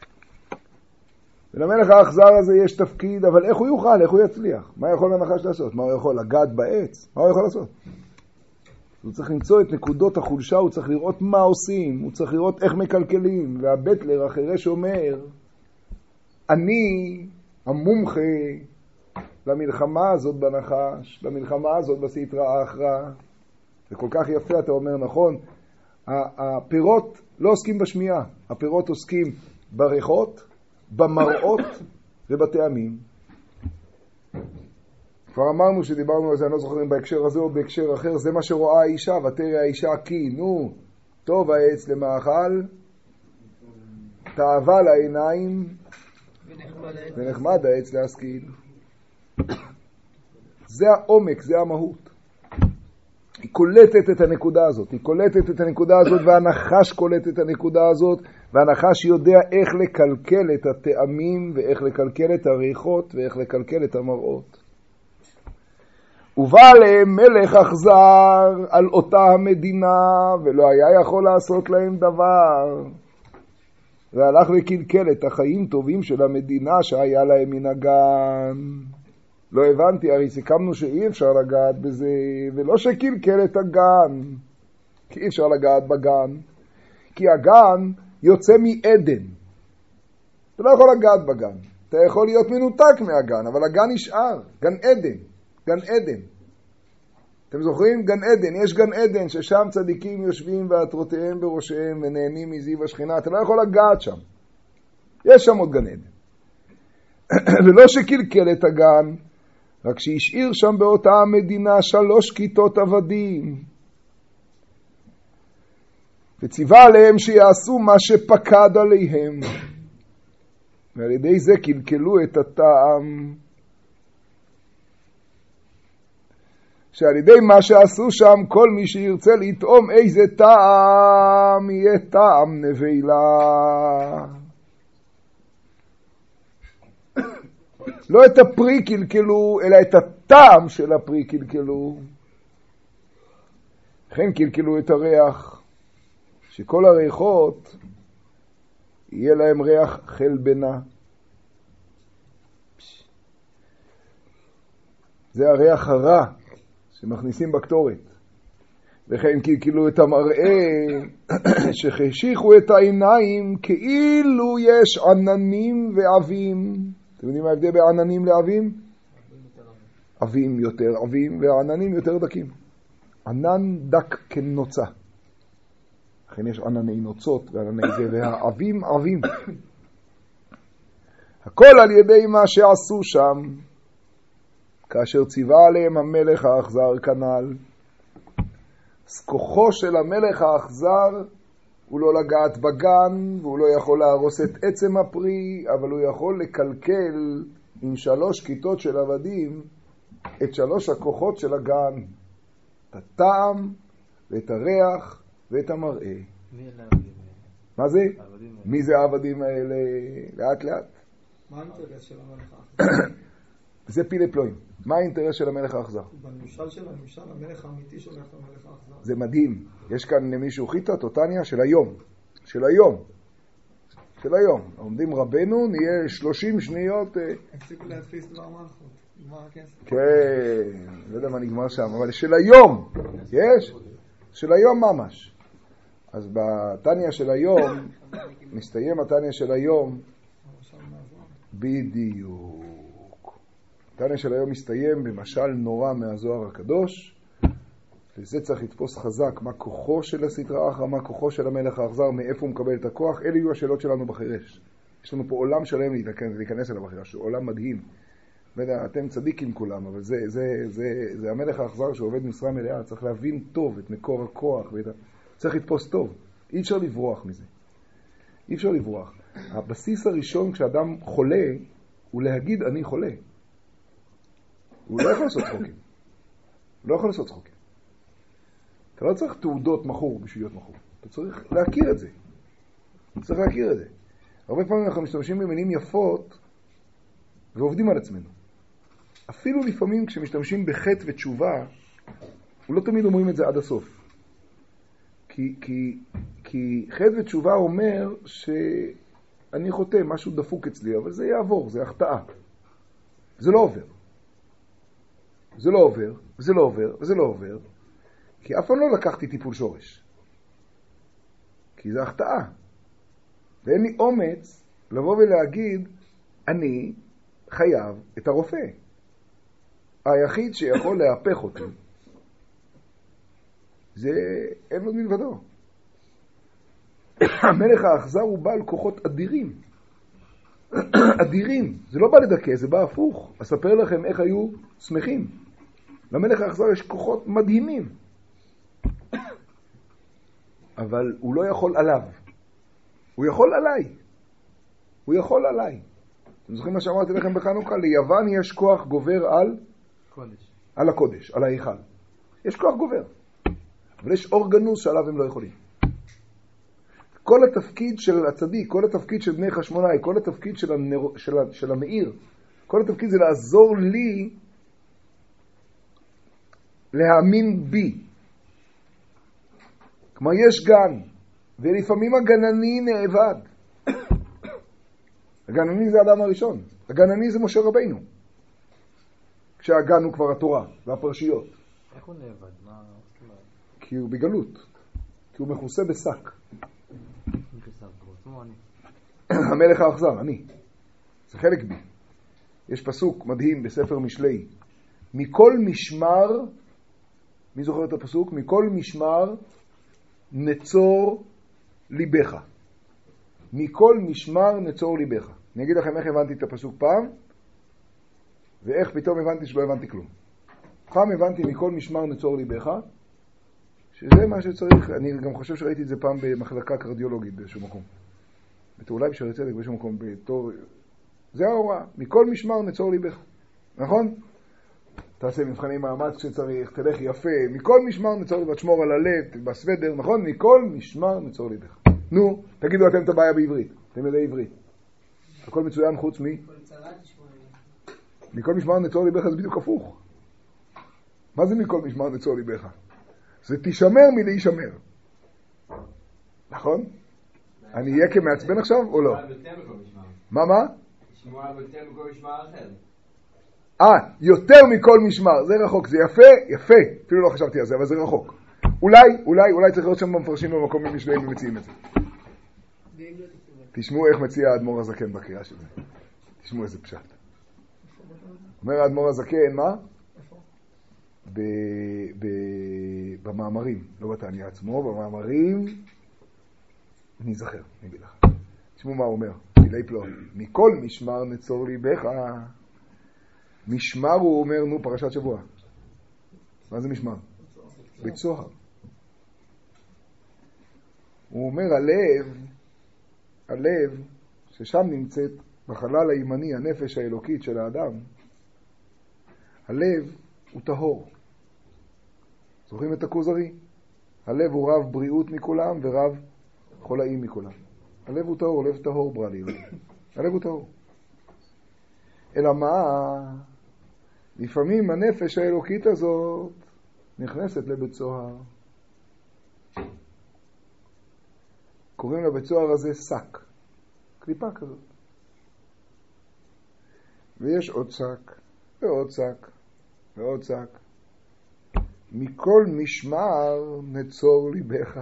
ולמלך האכזר הזה יש תפקיד, אבל איך הוא יוכל, איך הוא יצליח? מה יכול הנחש לעשות? מה הוא יכול לגעת בעץ? מה הוא יכול לעשות? הוא צריך למצוא את נקודות החולשה, הוא צריך לראות מה עושים, הוא צריך לראות איך מקלקלים. והבטלר החירש אומר, אני המומחה למלחמה הזאת בנחש, למלחמה הזאת בסטרא אחרא. זה כל כך יפה, אתה אומר, נכון? הפירות לא עוסקים בשמיעה, הפירות עוסקים בריחות, במראות ובטעמים. כבר אמרנו שדיברנו על זה, אני לא זוכר אם בהקשר הזה או בהקשר אחר, זה מה שרואה האישה, ותראה האישה כי, נו, טוב העץ למאכל, תאווה לעיניים, ונחמד העץ להשכיל. זה העומק, זה המהות. היא קולטת את הנקודה הזאת, היא קולטת את הנקודה הזאת, והנחש קולט את הנקודה הזאת, והנחש יודע איך לקלקל את הטעמים, ואיך לקלקל את הריחות, ואיך לקלקל את המראות. ובא להם מלך אכזר על אותה המדינה, ולא היה יכול לעשות להם דבר. והלך וקלקל את החיים טובים של המדינה שהיה להם מן הגן. לא הבנתי, הרי סיכמנו שאי אפשר לגעת בזה, ולא שקלקל את הגן, כי אי אפשר לגעת בגן, כי הגן יוצא מעדן. אתה לא יכול לגעת בגן, אתה יכול להיות מנותק מהגן, אבל הגן נשאר, גן עדן, גן עדן. אתם זוכרים? גן עדן, יש גן עדן ששם צדיקים יושבים ועטרותיהם בראשיהם ונהנים מזיו השכינה, אתה לא יכול לגעת שם. יש שם עוד גן עדן. ולא שקלקל את הגן, רק שהשאיר שם באותה המדינה שלוש כיתות עבדים. וציווה עליהם שיעשו מה שפקד עליהם. ועל ידי זה קלקלו את הטעם. שעל ידי מה שעשו שם, כל מי שירצה לטעום איזה טעם, יהיה טעם נבלה. לא את הפרי קלקלו, אלא את הטעם של הפרי קלקלו. לכן קלקלו את הריח, שכל הריחות יהיה להם ריח חלבנה. זה הריח הרע שמכניסים בקטורת. וכן קלקלו את המראה, שחשיכו את העיניים כאילו יש עננים ועבים. אתם יודעים מה ההבדל בעננים לעבים? עבים יותר עבים ועננים יותר דקים. ענן דק כנוצה. לכן יש ענני נוצות וענני זה, והעבים עבים. הכל על ידי מה שעשו שם, כאשר ציווה עליהם המלך האכזר כנ"ל. אז כוחו של המלך האכזר הוא לא לגעת בגן, והוא לא יכול להרוס את עצם הפרי, אבל הוא יכול לקלקל עם שלוש כיתות של עבדים את שלוש הכוחות של הגן. את הטעם, ואת הריח, ואת המראה. מי אלה העבדים האלה? מה זה? העבדים האלה. מי זה העבדים האלה? לאט לאט. מה האינטרס של המלך האכזר? זה פילי פלואים. מה האינטרס של המלך האכזר? בנמשל של הנמשל, המלך האמיתי שולח את המלך האכזר. זה מדהים. יש כאן למישהו חיטה, טוטניה של היום. של היום. של היום. עומדים רבנו, נהיה שלושים שניות. הפסיקו להדפיס דבר מלכות. נגמר הכסף. כן, לא יודע מה נגמר שם, אבל של היום. יש? של היום ממש. אז בטניה של היום, מסתיים הטניה של היום, בדיוק. הטניה של היום מסתיים במשל נורא מהזוהר הקדוש, וזה צריך לתפוס חזק, מה כוחו של הסטרא אחרא, מה כוחו של המלך האכזר, מאיפה הוא מקבל את הכוח. אלה יהיו השאלות שלנו בחירש. יש לנו פה עולם שלם להיכנס אליו בחירש, עולם מדהים. אתם צדיקים כולם, אבל זה, זה, זה, זה המלך האכזר שעובד משרה מלאה, צריך להבין טוב את מקור הכוח, ואת... צריך לתפוס טוב. אי אפשר לברוח מזה. אי אפשר לברוח. הבסיס הראשון כשאדם חולה, הוא להגיד אני חולה. הוא לא יכול לעשות צחוקים. הוא לא יכול לעשות צחוקים. אתה לא צריך תעודות מחור בשביל להיות מחור. אתה צריך להכיר את זה. אתה צריך להכיר את זה. הרבה פעמים אנחנו משתמשים במילים יפות ועובדים על עצמנו. אפילו לפעמים כשמשתמשים בחטא ותשובה, הוא לא תמיד אומרים את זה עד הסוף. כי, כי, כי חטא ותשובה אומר שאני חוטא, משהו דפוק אצלי, אבל זה יעבור, זה החטאה. זה לא עובר. זה לא עובר, וזה לא עובר, וזה לא עובר, כי אף פעם לא לקחתי טיפול שורש. כי זה החטאה. ואין לי אומץ לבוא ולהגיד, אני חייב את הרופא. היחיד שיכול להפך אותי, זה אין עוד מלבדו. המלך האכזר הוא בעל כוחות אדירים. אדירים. זה לא בא לדכא, זה בא הפוך. אספר לכם איך היו שמחים. למלך האכזר יש כוחות מדהימים. אבל הוא לא יכול עליו. הוא יכול עליי. הוא יכול עליי. אתם זוכרים מה שאמרתי לכם בחנוכה? ליוון יש כוח גובר על קודש. על הקודש, על ההיכל. יש כוח גובר. אבל יש אור גנוז שעליו הם לא יכולים. כל התפקיד של הצדיק, כל התפקיד של בני חשמונאי, כל התפקיד של, הנר... של, ה... של המאיר, כל התפקיד זה לעזור לי להאמין בי. כלומר, יש גן, ולפעמים הגנני נאבד. הגנני זה האדם הראשון. הגנני זה משה רבינו. כשהגן הוא כבר התורה והפרשיות. איך הוא נאבד? מה? כי הוא בגלות. כי הוא מכוסה בשק. המלך האכזר, אני. זה חלק בי. יש פסוק מדהים בספר משלי. מכל משמר, מי זוכר את הפסוק? מכל משמר נצור ליבך. מכל משמר נצור ליבך. אני אגיד לכם איך הבנתי את הפסוק פעם, ואיך פתאום הבנתי שלא הבנתי כלום. פעם הבנתי מכל משמר נצור ליבך, שזה מה שצריך. אני גם חושב שראיתי את זה פעם במחלקה קרדיולוגית באיזשהו מקום. אולי בשערי צדק באיזשהו מקום בתור... זה ההוראה. מכל משמר נצור ליבך. נכון? תעשה מבחני מאמץ כשצריך, תלך יפה. מכל משמר נצור ליבך, תשמור על הלב, בסוודר, נכון? מכל משמר נצור ליבך. נו, תגידו אתם את הבעיה בעברית. אתם יודעי עברית. הכל מצוין חוץ מי? מכל משמר נצור ליבך זה בדיוק הפוך. מה זה מכל משמר נצור ליבך? זה תשמר מלהישמר. נכון? אני אהיה כמעצבן עכשיו או לא? מה מה? לשמוע יותר מכל משמר אחר. אה, יותר מכל משמר. זה רחוק. זה יפה, יפה. אפילו לא חשבתי על זה, אבל זה רחוק. אולי, אולי, אולי צריך להיות שם במפרשים במקום ממשלהם ומציעים את זה. תשמעו איך מציע האדמו"ר הזקן בקריאה של זה. תשמעו איזה פשט. אומר האדמו"ר הזקן, מה? ב, ב, במאמרים, לא בתעניה עצמו, במאמרים נזכר, אני אגיד לך. תשמעו מה הוא אומר, מילי פלא. מכל משמר נצור ליבך. משמר הוא אומר, נו, פרשת שבוע. מה זה משמר? בית סוהר. הוא אומר, הלב, הלב, ששם נמצאת בחלל הימני, הנפש האלוקית של האדם, הלב הוא טהור. זוכרים את הכוזרי? הלב הוא רב בריאות מכולם ורב חולאים מכולם. הלב הוא טהור, לב טהור ברא לי. הלב הוא טהור. אלא מה? לפעמים הנפש האלוקית הזאת נכנסת לבית סוהר. קוראים לבית סוהר הזה שק. קליפה כזאת. ויש עוד שק, ועוד שק, ועוד שק. מכל משמר נצור ליבך.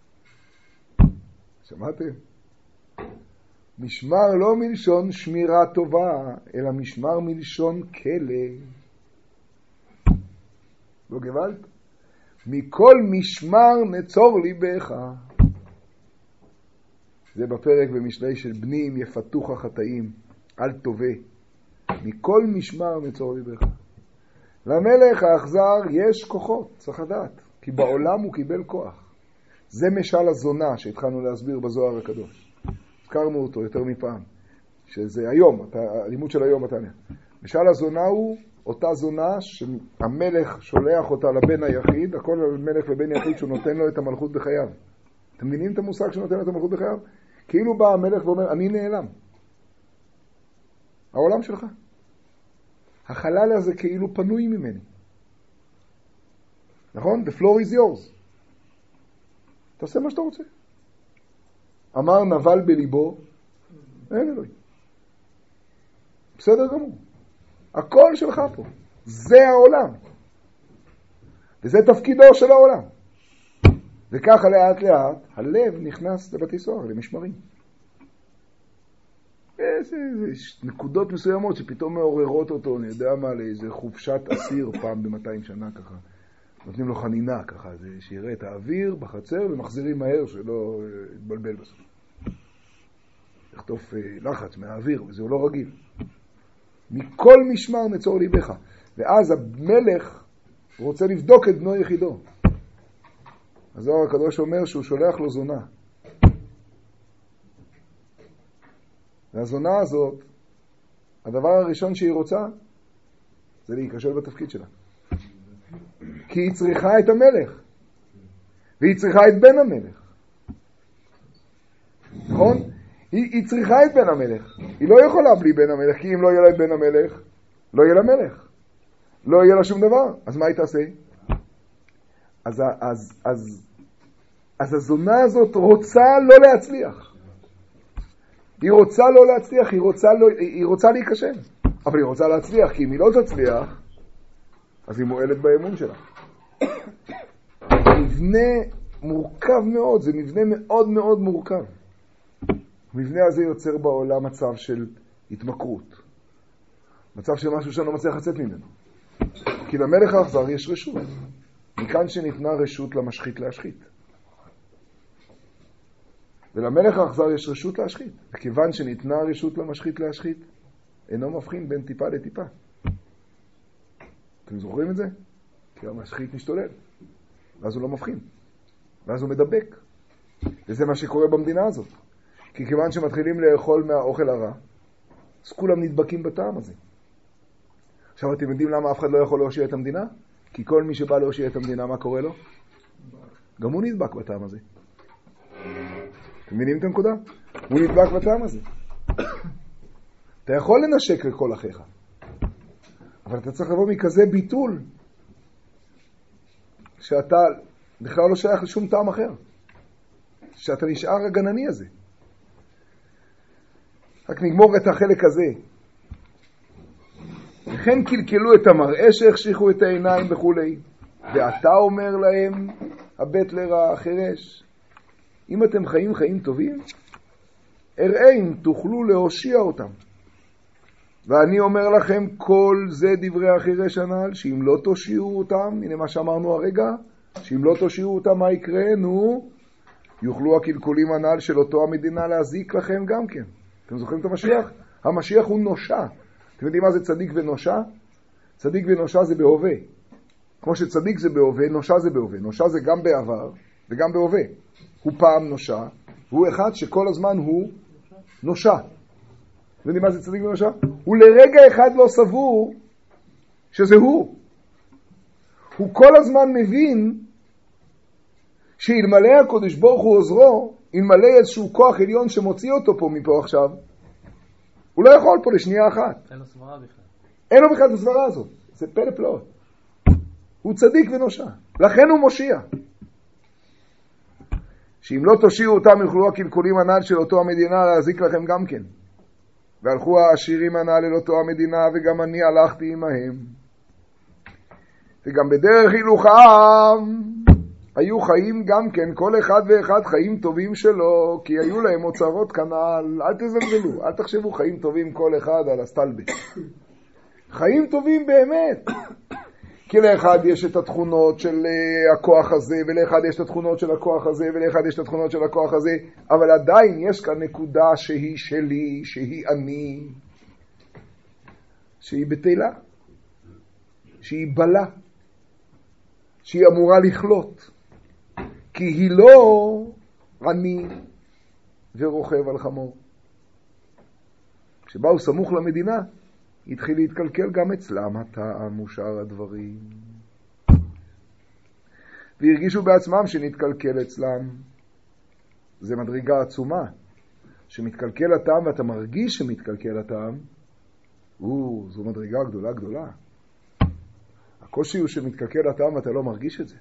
שמעתם? משמר לא מלשון שמירה טובה, אלא משמר מלשון כלא. לא גבלת? מכל משמר נצור ליבך. זה בפרק במשלי של בני אם יפתוך החטאים, אל תובע. מכל משמר נצור ליבך. למלך האכזר יש כוחות, צריך לדעת, כי בעולם הוא קיבל כוח. זה משל הזונה שהתחלנו להסביר בזוהר הקדוש. הזכרנו אותו יותר מפעם, שזה היום, הלימוד של היום התניא. משל הזונה הוא אותה זונה שהמלך שולח אותה לבן היחיד, הכל על מלך ובן יחיד שהוא נותן לו את המלכות בחייו. אתם מבינים את המושג שנותן לו את המלכות בחייו? כאילו בא המלך ואומר, אני נעלם. העולם שלך. החלל הזה כאילו פנוי ממני. נכון? The floor is yours. תעשה מה שאתה רוצה. אמר נבל בליבו, אין אלוהים. בסדר גמור. הכל שלך פה. זה העולם. וזה תפקידו של העולם. וככה לאט לאט הלב נכנס לבתי סוהר, למשמרים. איזה, איזה נקודות מסוימות שפתאום מעוררות אותו, אני יודע מה, לאיזה חופשת אסיר פעם ב-מאתיים שנה ככה. נותנים לו חנינה ככה, זה שיראה את האוויר בחצר ומחזירים מהר שלא יתבלבל בסוף. יחטוף לחץ מהאוויר, וזה לא רגיל. מכל משמר נצור ליבך. ואז המלך רוצה לבדוק את בנו יחידו. הזוהר הקדוש אומר שהוא שולח לו זונה. והזונה הזאת, הדבר הראשון שהיא רוצה, זה להיכשל בתפקיד שלה. כי היא צריכה את המלך. והיא צריכה את בן המלך. נכון? היא, היא צריכה את בן המלך. היא לא יכולה בלי בן המלך, כי אם לא יהיה לה את בן המלך, לא יהיה לה מלך. לא יהיה לה שום דבר. אז מה היא תעשה? אז, אז, אז, אז הזונה הזאת רוצה לא להצליח. היא רוצה לא להצליח, היא רוצה, לא, היא רוצה להיכשל. אבל היא רוצה להצליח, כי אם היא לא תצליח, אז היא מועלת באמון שלה. מבנה מורכב מאוד, זה מבנה מאוד מאוד מורכב. המבנה הזה יוצר בעולם מצב של התמכרות. מצב של משהו שאני לא מצליח לצאת ממנו. כי למלך האכזר יש רשות. מכאן שניתנה רשות למשחית להשחית. ולמלך האכזר יש רשות להשחית. וכיוון שניתנה רשות למשחית להשחית, אינו מבחין בין טיפה לטיפה. אתם זוכרים את זה? כי המשחית משתולל. ואז הוא לא מבחין. ואז הוא מדבק. וזה מה שקורה במדינה הזאת. כי כיוון שמתחילים לאכול מהאוכל הרע, אז כולם נדבקים בטעם הזה. עכשיו אתם יודעים למה אף אחד לא יכול להושיע את המדינה? כי כל מי שבא להושיע את המדינה, מה קורה לו? גם הוא נדבק בטעם הזה. אתם מבינים את הנקודה? הוא נדבק בטעם הזה. אתה יכול לנשק לכל אחיך, אבל אתה צריך לבוא מכזה ביטול, שאתה בכלל לא שייך לשום טעם אחר. שאתה נשאר הגנני הזה. רק נגמור את החלק הזה. לכן קלקלו את המראה שהחשיכו את העיניים וכולי. ואתה אומר להם, הבט לרע החרש, אם אתם חיים חיים טובים, אראה אם תוכלו להושיע אותם. ואני אומר לכם, כל זה דברי החירש הנ"ל, שאם לא תושיעו אותם, הנה מה שאמרנו הרגע, שאם לא תושיעו אותם, מה יקרה? נו, יוכלו הקלקולים הנ"ל של אותו המדינה להזיק לכם גם כן. אתם זוכרים את המשיח? המשיח הוא נושע. אתם יודעים מה זה צדיק ונושע? צדיק ונושע זה בהווה. כמו שצדיק זה בהווה, נושע זה בהווה. נושע זה גם בעבר וגם בהווה. הוא פעם נושע, והוא אחד שכל הזמן הוא נושע. אתם יודעים מה זה צדיק ונושע? הוא לרגע אחד לא סבור שזה הוא. הוא כל הזמן מבין שאלמלא הקדוש ברוך הוא עוזרו, אלמלא איזשהו כוח עליון שמוציא אותו פה מפה עכשיו, הוא לא יכול פה לשנייה אחת. אין לו סברה בכלל. אין לו בכלל את הסברה הזאת. זה פלא פלאות. הוא צדיק ונושע. לכן הוא מושיע. שאם לא תושיעו אותם, יוכלו הקלקולים הנ"ל של אותו המדינה להזיק לכם גם כן. והלכו העשירים הנ"ל אל אותו המדינה, וגם אני הלכתי עמהם. וגם בדרך הילוכם היו חיים גם כן, כל אחד ואחד חיים טובים שלו, כי היו להם אוצרות כנ"ל. אל תזלזלו, אל תחשבו חיים טובים כל אחד על הסטלבט. חיים טובים באמת. כי לאחד יש את התכונות של הכוח הזה, ולאחד יש את התכונות של הכוח הזה, ולאחד יש את התכונות של הכוח הזה, אבל עדיין יש כאן נקודה שהיא שלי, שהיא אני, שהיא בתילה, שהיא בלה, שהיא אמורה לכלות, כי היא לא אני ורוכב על חמור. כשבאו סמוך למדינה, התחיל להתקלקל גם אצלם הטעם ושאר הדברים. והרגישו בעצמם שנתקלקל אצלם. זה מדרגה עצומה. שמתקלקל הטעם ואתה מרגיש שמתקלקל הטעם, או, זו מדרגה גדולה גדולה. הקושי הוא שמתקלקל הטעם ואתה לא מרגיש את זה.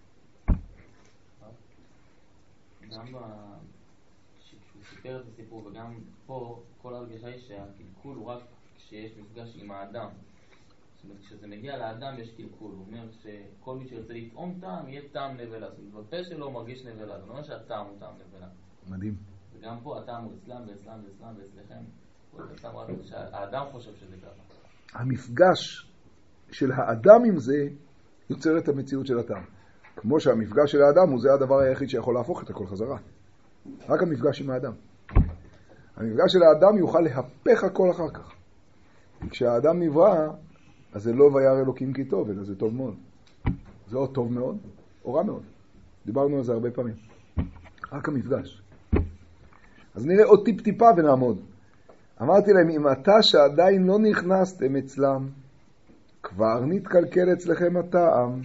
גם כשהוא סיפר את הסיפור וגם פה, כל הרגשה היא שהקלקול הוא רק כשיש מפגש עם האדם. זאת אומרת, כשזה מגיע לאדם יש קלקול. הוא אומר שכל מי שירצה לטעום טעם יהיה טעם נבלה. זאת אומרת, בפה שלו מרגיש נבלה. זה לא אומר שהטעם הוא טעם נבלה. מדהים. וגם פה הטעם הוא אצלם ואצלם ואצלם ואצלכם. האדם חושב שזה ככה. המפגש של האדם עם זה יוצר את המציאות של הטעם. כמו שהמפגש של האדם הוא זה הדבר היחיד שיכול להפוך את הכל חזרה. רק המפגש עם האדם. המפגש של האדם יוכל להפך הכל אחר כך. כשהאדם נברא, אז זה לא וירא אלוקים כי טוב, אלא זה טוב מאוד. זה או טוב מאוד, או רע מאוד. דיברנו על זה הרבה פעמים. רק המפגש. אז נראה עוד טיפ טיפה ונעמוד. אמרתי להם, אם אתה שעדיין לא נכנסתם אצלם, כבר נתקלקל אצלכם הטעם,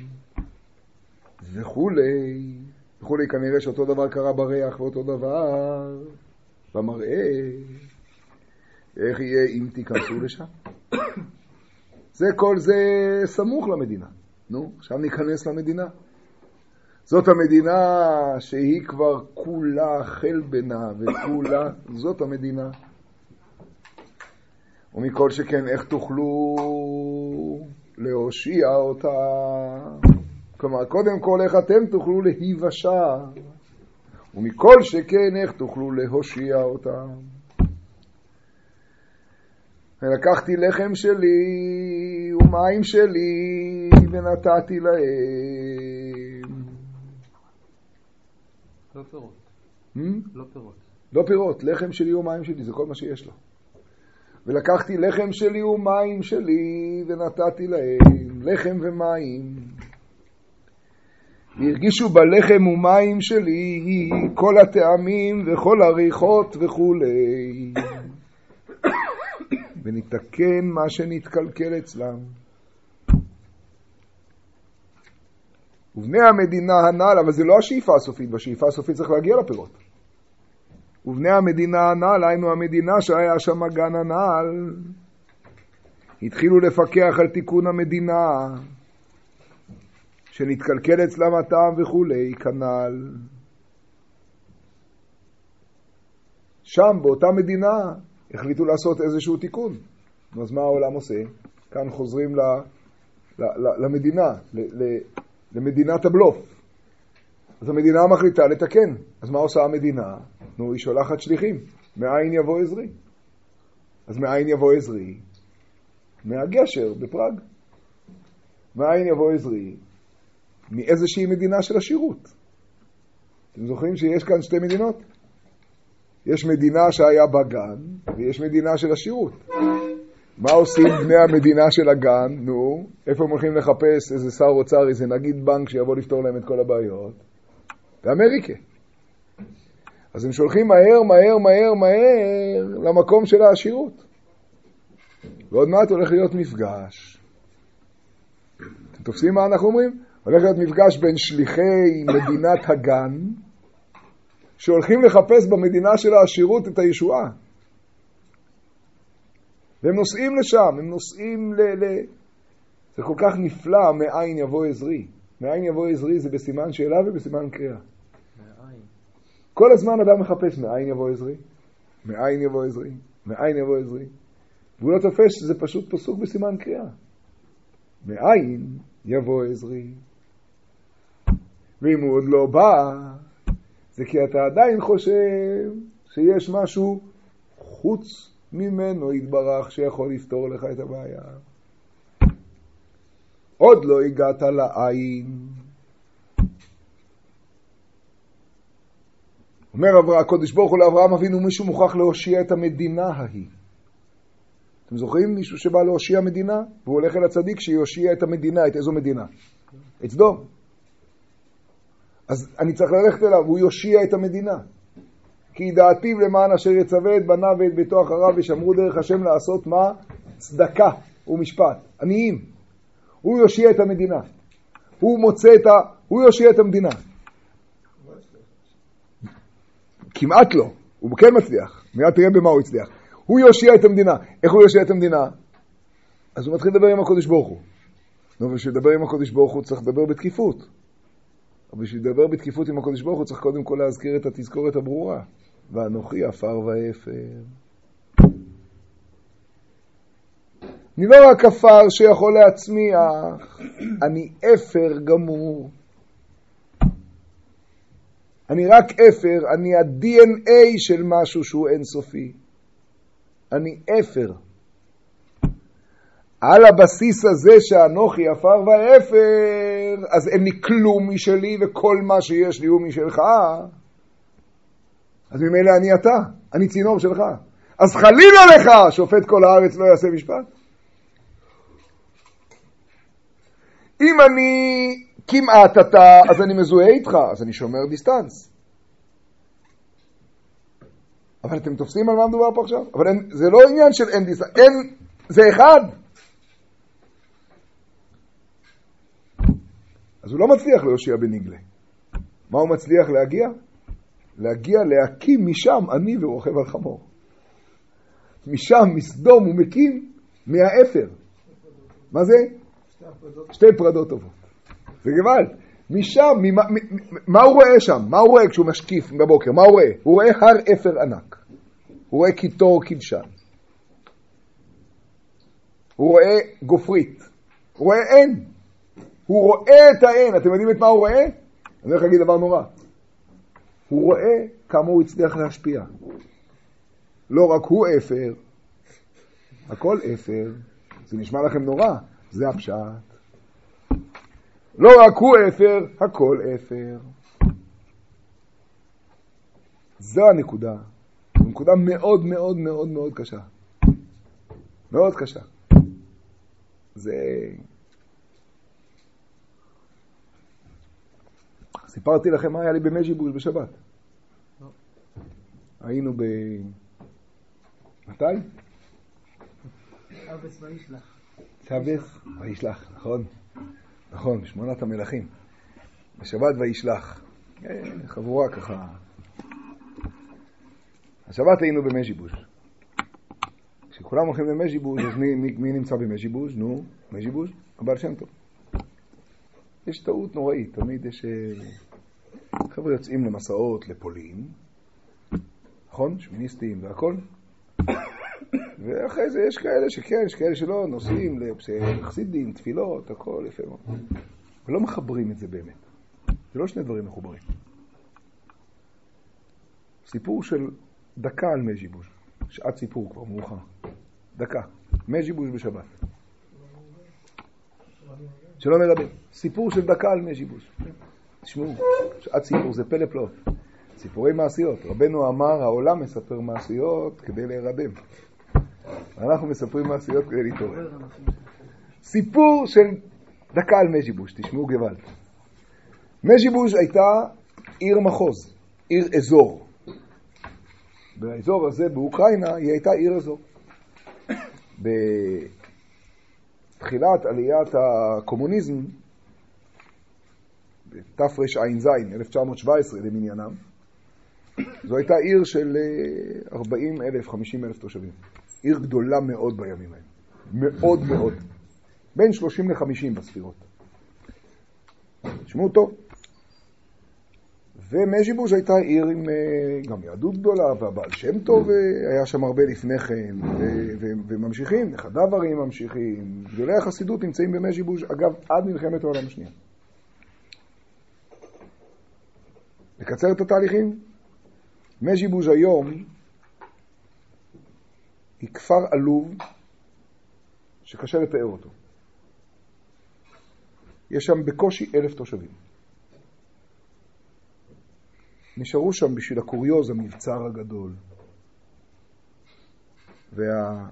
וכולי. וכולי, כנראה שאותו דבר קרה בריח ואותו דבר במראה. איך יהיה אם תיכנסו לשם? זה כל זה סמוך למדינה. נו, עכשיו ניכנס למדינה. זאת המדינה שהיא כבר כולה חלבנה וכולה, זאת המדינה. ומכל שכן איך תוכלו להושיע אותה. כלומר, קודם כל איך אתם תוכלו להיוושע. ומכל שכן איך תוכלו להושיע אותה. לקחתי לחם שלי ומים שלי ונתתי להם. לא פירות. Hmm? לא פירות. לא פירות, לחם שלי ומים שלי, זה כל מה שיש לו. ולקחתי לחם שלי ומים שלי ונתתי להם, לחם ומים. והרגישו בלחם ומים שלי כל הטעמים וכל הריחות וכולי. ונתקן מה שנתקלקל אצלם. ובני המדינה הנ"ל, אבל זה לא השאיפה הסופית, בשאיפה הסופית צריך להגיע לפירות. ובני המדינה הנ"ל, היינו המדינה שהיה שם הגן הנ"ל, התחילו לפקח על תיקון המדינה, שנתקלקל אצלם הטעם וכולי, כנ"ל. שם, באותה מדינה, החליטו לעשות איזשהו תיקון. אז מה העולם עושה? כאן חוזרים ל, ל, ל, למדינה, ל, ל, למדינת הבלוף. אז המדינה מחליטה לתקן. אז מה עושה המדינה? נו, היא שולחת שליחים. מאין יבוא עזרי? אז מאין יבוא עזרי? מהגשר בפראג. מאין יבוא עזרי? מאיזושהי מדינה של השירות. אתם זוכרים שיש כאן שתי מדינות? יש מדינה שהיה בגן, ויש מדינה של השירות. מה עושים בני המדינה של הגן? נו, איפה הם הולכים לחפש איזה שר אוצר, איזה נגיד בנק שיבוא לפתור להם את כל הבעיות? באמריקה. אז הם שולחים מהר, מהר, מהר, מהר למקום של השירות. ועוד מעט הולך להיות מפגש. אתם תופסים מה אנחנו אומרים? הולך להיות מפגש בין שליחי מדינת הגן, שהולכים לחפש במדינה של העשירות את הישועה. והם נוסעים לשם, הם נוסעים ל... ל... זה כל כך נפלא, מאין יבוא עזרי. מאין יבוא עזרי זה בסימן שאלה ובסימן קריאה. מאין. כל הזמן אדם מחפש מאין יבוא עזרי, מאין יבוא עזרי, מאין יבוא עזרי. והוא לא תופס שזה פשוט פסוק בסימן קריאה. מאין יבוא עזרי. ואם הוא עוד לא בא, זה כי אתה עדיין חושב שיש משהו חוץ ממנו יתברך שיכול לפתור לך את הבעיה. עוד לא הגעת לעין. אומר אברהם, הקודש ברוך הוא לאברהם אבינו, מישהו מוכרח להושיע את המדינה ההיא. אתם זוכרים מישהו שבא להושיע מדינה? והוא הולך אל הצדיק שיושיע את המדינה. את איזו מדינה? את סדום. אז אני צריך ללכת אליו, הוא יושיע את המדינה. כי דעתיו למען אשר יצווה את בניו ואת ביתו אחריו, ושמרו דרך השם לעשות מה? צדקה ומשפט. עניים. הוא יושיע את המדינה. הוא מוצא את ה... הוא יושיע את המדינה. כמעט לא. הוא כן מצליח. מיד תראה במה הוא הצליח. הוא יושיע את המדינה. איך הוא יושיע את המדינה? אז הוא מתחיל לדבר עם הקודש ברוך הוא. נו, בשביל לדבר עם הקודש ברוך הוא צריך לדבר בתקיפות. אבל בשביל לדבר בתקיפות עם הקודש ברוך הוא צריך קודם כל להזכיר את התזכורת הברורה. ואנוכי עפר ואפר. אני לא רק עפר שיכול להצמיח, אני אפר גמור. אני רק אפר, אני ה-די אן איי של משהו שהוא אינסופי. אני אפר. על הבסיס הזה שאנוכי עפר ואפר, אז אין לי כלום משלי וכל מה שיש לי הוא משלך. אז ממילא אני אתה, אני צינור שלך. אז חלילה לך, שופט כל הארץ לא יעשה משפט. אם אני כמעט אתה, אז אני מזוהה איתך, אז אני שומר דיסטנס. אבל אתם תופסים על מה מדובר פה עכשיו? אבל אין, זה לא עניין של אין דיסטנס, אין, זה אחד. אז הוא לא מצליח להושיע בנגלה. מה הוא מצליח להגיע? להגיע להקים משם אני ורוכב על חמור. משם, מסדום הוא מקים מהאפר. מה זה? שתי פרדות טובות. זה גבל. משם, ממה, מה הוא רואה שם? מה הוא רואה כשהוא משקיף בבוקר? מה הוא רואה? הוא רואה הר אפר ענק. הוא רואה קיטור קדשן. הוא רואה גופרית. הוא רואה אין. הוא רואה את האין. אתם יודעים את מה הוא רואה? אני הולך להגיד דבר נורא. הוא רואה כמה הוא הצליח להשפיע. לא רק הוא אפר, הכל אפר. זה נשמע לכם נורא. זה הפשט. לא רק הוא אפר, הכל אפר. זו הנקודה. זו נקודה מאוד מאוד מאוד מאוד קשה. מאוד קשה. זה... סיפרתי לכם מה היה לי במז'יבוש בשבת. היינו ב... מתי? שבס וישלח. שבס וישלח, נכון? נכון, בשמונת המלכים. בשבת וישלח. חבורה ככה. השבת היינו במז'יבוש. כשכולם הולכים למז'יבוש, אז מי, מי, מי נמצא במז'יבוש? נו, מז'יבוש, הבעל שם טוב. יש טעות נוראית, תמיד יש... חבר'ה יוצאים למסעות לפולין, נכון? שמיניסטים והכל. ואחרי זה יש כאלה שכן, יש כאלה שלא, נוסעים לחסידים, תפילות, הכל יפה מאוד. ולא מחברים את זה באמת. זה לא שני דברים מחוברים. סיפור של דקה על מז'יבוש. שעת סיפור כבר מאוחר. דקה. מז'יבוש בשבת. שלא נרדם. סיפור של דקה על מז'יבוש. תשמעו, שעת סיפור זה פלא פלאות. סיפורי מעשיות. רבנו אמר, העולם מספר מעשיות כדי להירדם. אנחנו מספרים מעשיות כדי להתעורר. סיפור של דקה על מז'יבוש, תשמעו גוואלד. מז'יבוש הייתה עיר מחוז, עיר אזור. באזור הזה באוקראינה היא הייתה עיר אזור. בתחילת עליית הקומוניזם, בתרע"ז, אלף תשע מאות שבע עשרה למניינם, זו הייתה עיר של ארבעים אלף, חמישים אלף תושבים. עיר גדולה מאוד בימים האלה. מאוד מאוד. בין שלושים לחמישים בספירות. תשמעו טוב. ומז'יבוש הייתה עיר עם גם יהדות גדולה, והבעל שם טוב היה שם הרבה לפני כן, וממשיכים, נכדיו הרי ממשיכים. גדולי החסידות נמצאים במז'יבוש, אגב, עד מלחמת העולם השנייה. לקצר את התהליכים, מז'יבוש היום היא כפר עלוב שקשה לתאר אותו. יש שם בקושי אלף תושבים. נשארו שם בשביל הקוריוז המבצר הגדול. וה...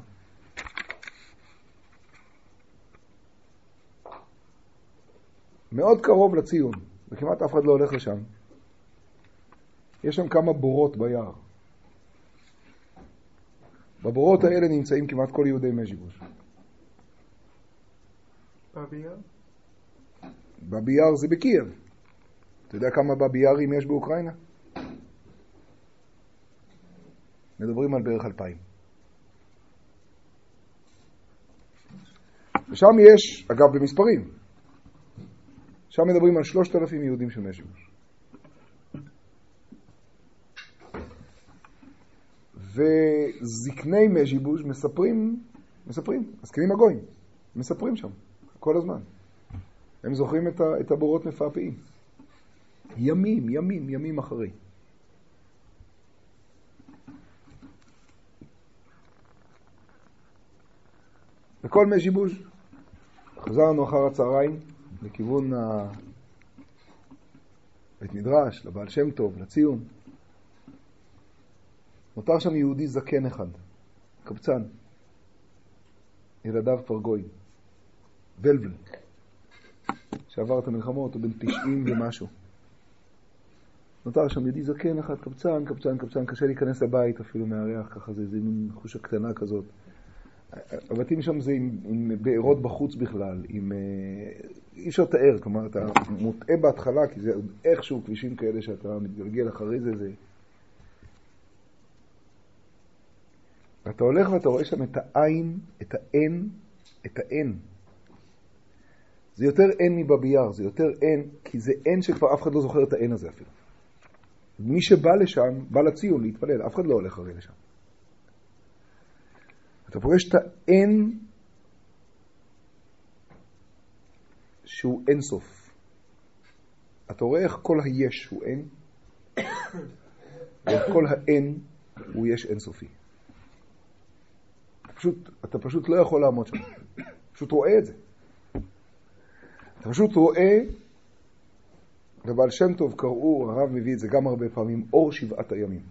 מאוד קרוב לציון, וכמעט אף אחד לא הולך לשם. יש שם כמה בורות ביער. בבורות האלה נמצאים כמעט כל יהודי מז'יבוש. בבייר? בבייר זה בקייב. אתה יודע כמה בביירים יש באוקראינה? מדברים על בערך אלפיים. ושם יש, אגב במספרים, שם מדברים על שלושת אלפים יהודים של מז'יבוש. וזקני מז'יבוש מספרים, מספרים, הזקנים הגויים, מספרים שם, כל הזמן. הם זוכרים את, ה, את הבורות מפעפעים. ימים, ימים, ימים אחרי. בכל מז'יבוש חזרנו אחר הצהריים לכיוון בית מדרש, לבעל שם טוב, לציון. נותר שם יהודי זקן אחד, קבצן. ילדיו כבר גויים. ולבל. שעבר את המלחמות, הוא בן תשעים ומשהו. נותר שם יהודי זקן אחד, קבצן, קבצן, קבצן. קשה להיכנס לבית אפילו מהריח, ככה זה, זה מין חושה קטנה כזאת. הבתים שם זה עם, עם בעירות בחוץ בכלל, עם, אי אפשר לתאר, כלומר אתה מוטעה בהתחלה, כי זה איכשהו כבישים כאלה שאתה מתגלגל אחרי זה, זה... ואתה הולך ואתה רואה שם את העין, את העין, את העין. זה יותר עין מבבייר, זה יותר עין, כי זה עין שכבר אף אחד לא זוכר את העין הזה אפילו. מי שבא לשם, בא לציון להתפלל, אף אחד לא הולך הרי לשם. אתה פוגש את האין שהוא אין סוף. אתה רואה איך כל היש הוא אין, ואיך כל האין הוא יש אין סופי. אתה פשוט, אתה פשוט לא יכול לעמוד שם. פשוט רואה את זה. אתה פשוט רואה, לבעל שם טוב קראו, הרב מביא את זה גם הרבה פעמים, אור שבעת הימים.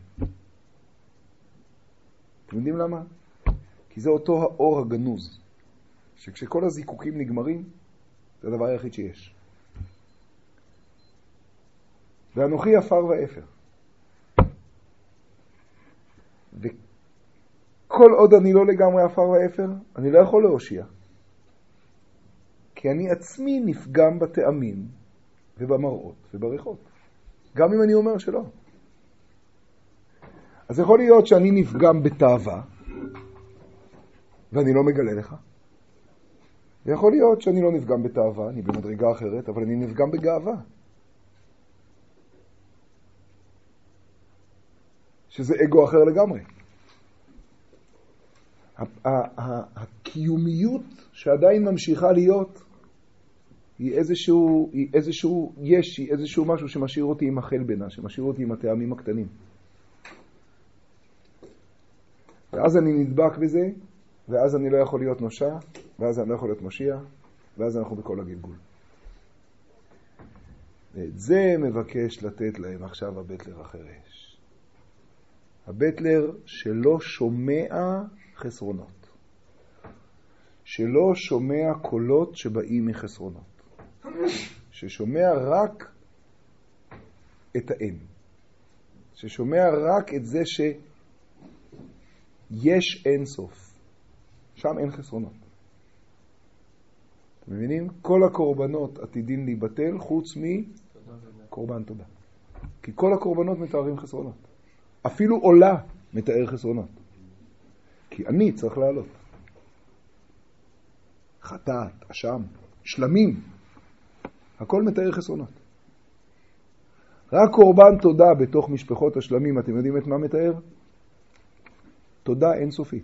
אתם יודעים למה? כי זה אותו האור הגנוז, שכשכל הזיקוקים נגמרים, זה הדבר היחיד שיש. ואנוכי אפר ואפר. וכל עוד אני לא לגמרי אפר ואפר, אני לא יכול להושיע. כי אני עצמי נפגם בטעמים ובמראות ובריחות. גם אם אני אומר שלא. אז יכול להיות שאני נפגם בתאווה, ואני לא מגלה לך. ויכול להיות שאני לא נפגם בתאווה, אני במדרגה אחרת, אבל אני נפגם בגאווה. שזה אגו אחר לגמרי. הקיומיות שעדיין ממשיכה להיות, היא איזשהו, היא איזשהו, יש, היא איזשהו משהו שמשאיר אותי עם החל בינה, שמשאיר אותי עם הטעמים הקטנים. ואז אני נדבק בזה, ואז אני לא יכול להיות נושע, ואז אני לא יכול להיות מושיע, ואז אנחנו בכל הגלגול. ואת זה מבקש לתת להם עכשיו הבטלר החרש. הבטלר שלא שומע חסרונות. שלא שומע קולות שבאים מחסרונות. ששומע רק את האין. ששומע רק את זה שיש אין סוף. שם אין חסרונות. אתם מבינים? כל הקורבנות עתידים להיבטל חוץ מקורבן תודה. כי כל הקורבנות מתארים חסרונות. אפילו עולה מתאר חסרונות. כי אני צריך לעלות. חטאת, אשם, שלמים. הכל מתאר חסרונות. רק קורבן תודה בתוך משפחות השלמים, אתם יודעים את מה מתאר? תודה אינסופית.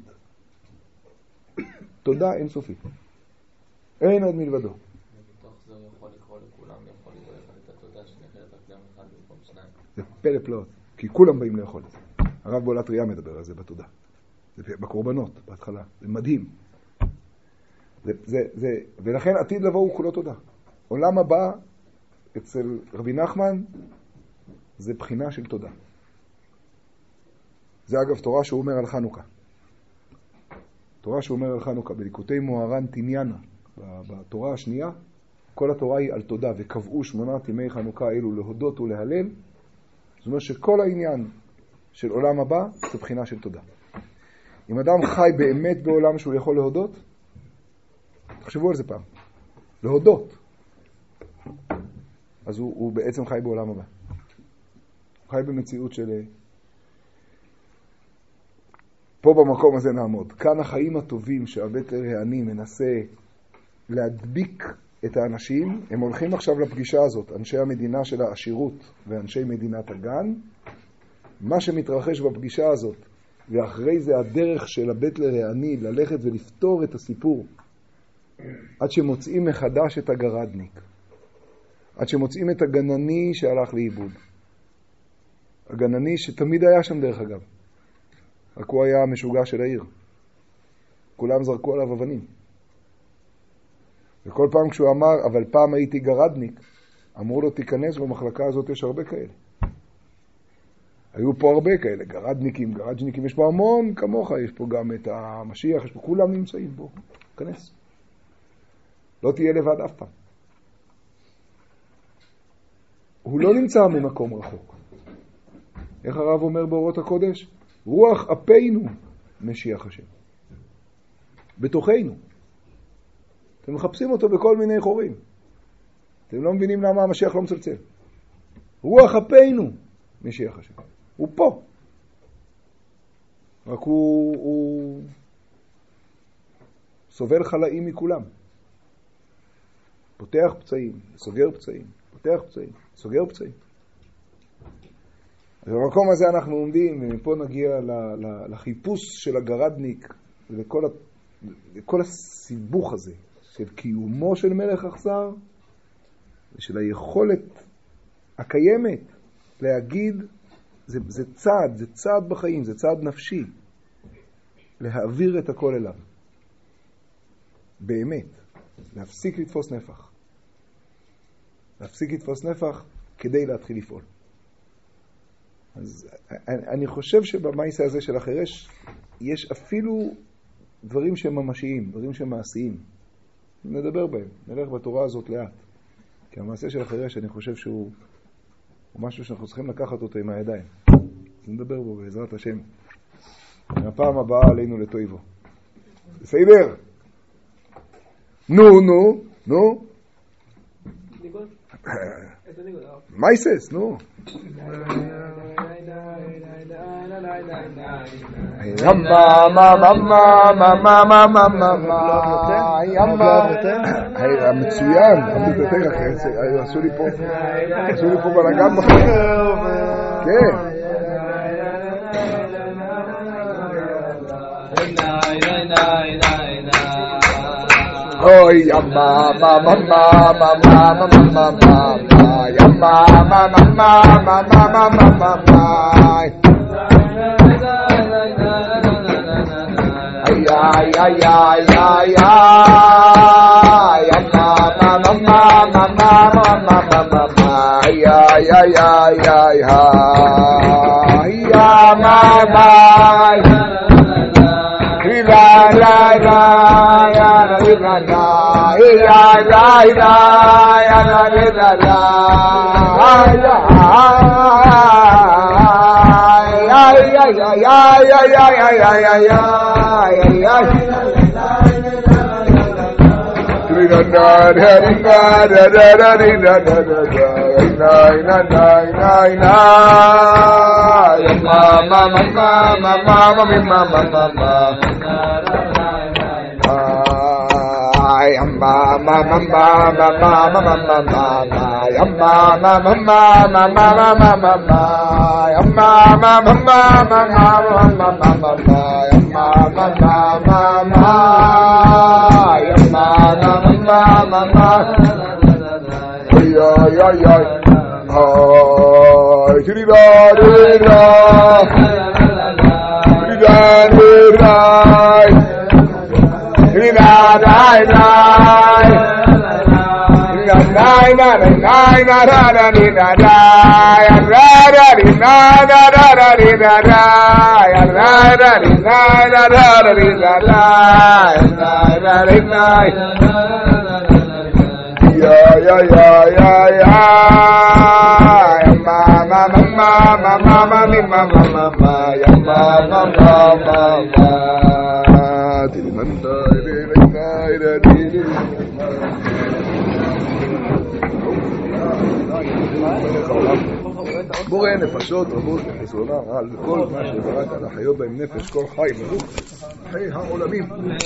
תודה אינסופית. אין עוד מלבדו. ובתוך זה הוא יכול לקרוא לכולם, יכול לקרוא את התודה שנחלת רק גם אחד במקום שניים. זה פלא פלאות, כי כולם באים לאכול את זה. הרב בולת ראייה מדבר על זה בתודה. זה בקורבנות, בהתחלה. זה מדהים. זה, זה, זה, ולכן עתיד לבוא הוא כולו תודה. עולם הבא אצל רבי נחמן זה בחינה של תודה. זה אגב תורה שהוא אומר על חנוכה. תורה שהוא אומר על חנוכה, בליקוטי מוהר"ן תניאנה, בתורה השנייה, כל התורה היא על תודה, וקבעו שמונת ימי חנוכה אלו להודות ולהלל. זאת אומרת שכל העניין של עולם הבא זה בחינה של תודה. אם אדם חי באמת בעולם שהוא יכול להודות, תחשבו על זה פעם. להודות. אז הוא, הוא בעצם חי בעולם הבא. הוא חי במציאות של... פה במקום הזה נעמוד. כאן החיים הטובים שהבטלר העני מנסה להדביק את האנשים. הם הולכים עכשיו לפגישה הזאת, אנשי המדינה של העשירות ואנשי מדינת הגן. מה שמתרחש בפגישה הזאת, ואחרי זה הדרך של הבית לרעני ללכת ולפתור את הסיפור, עד שמוצאים מחדש את הגרדניק, עד שמוצאים את הגנני שהלך לאיבוד. הגנני שתמיד היה שם דרך אגב, רק הוא היה המשוגע של העיר. כולם זרקו עליו אבנים. וכל פעם כשהוא אמר, אבל פעם הייתי גרדניק, אמרו לו, תיכנס, במחלקה הזאת יש הרבה כאלה. היו פה הרבה כאלה, גרדניקים, גרדניקים, יש פה המון כמוך, יש פה גם את המשיח, יש פה, כולם נמצאים פה. תיכנס. לא תהיה לבד אף פעם. הוא לא נמצא ממקום רחוק. איך הרב אומר באורות הקודש? רוח אפינו משיח השם. בתוכנו. אתם מחפשים אותו בכל מיני חורים. אתם לא מבינים למה המשיח לא מצלצל. רוח אפינו משיח השם. הוא פה. רק הוא, הוא סובל חלאים מכולם. פותח פצעים, סוגר פצעים, פותח פצעים, סוגר פצעים. ובמקום הזה אנחנו עומדים, ומפה נגיע לחיפוש של הגרדניק, ולכל ה... לכל הסיבוך הזה, של קיומו של מלך אכזר, ושל היכולת הקיימת להגיד, זה, זה צעד, זה צעד בחיים, זה צעד נפשי, להעביר את הכל אליו. באמת, להפסיק לתפוס נפח. להפסיק לתפוס נפח כדי להתחיל לפעול. אז אני, אני חושב שבמייסה הזה של החירש, יש אפילו דברים שהם ממשיים, דברים שהם מעשיים. נדבר בהם, נלך בתורה הזאת לאט. כי המעשה של החירש, אני חושב שהוא הוא משהו שאנחנו צריכים לקחת אותו עם הידיים. נדבר בו בעזרת השם. מהפעם הבאה עלינו לטויבו. בסדר? נו, נו, נו. מייסס, נו. ימבה, מה, מה, מה, מה, מה, מה, מה, מה, מה, ימבה. מצוין, עשו לי פה, עשו לי פה בלגן בחיים. כן. אוי ימבה, מה, מה, מה, מה, מה, מה, מה, מה, מה, ימבה, מה, מה, מה, מה, מה, מה, מה, מה, ay ay ay ay ay yamma mama mama mama mama mama ay ay ay ay ay ay yamma la la la ya la la ya la la ya la la la ay ay ay ay ay ay ay ay ya ya ya ya ya mama mama mama mama mama mama ya mama mama mama tilmanda ila ila ila בורא נפשות רבות וחסרונה על כל מה שבראת על החיות בהם נפש כל חי ברוך חי העולמים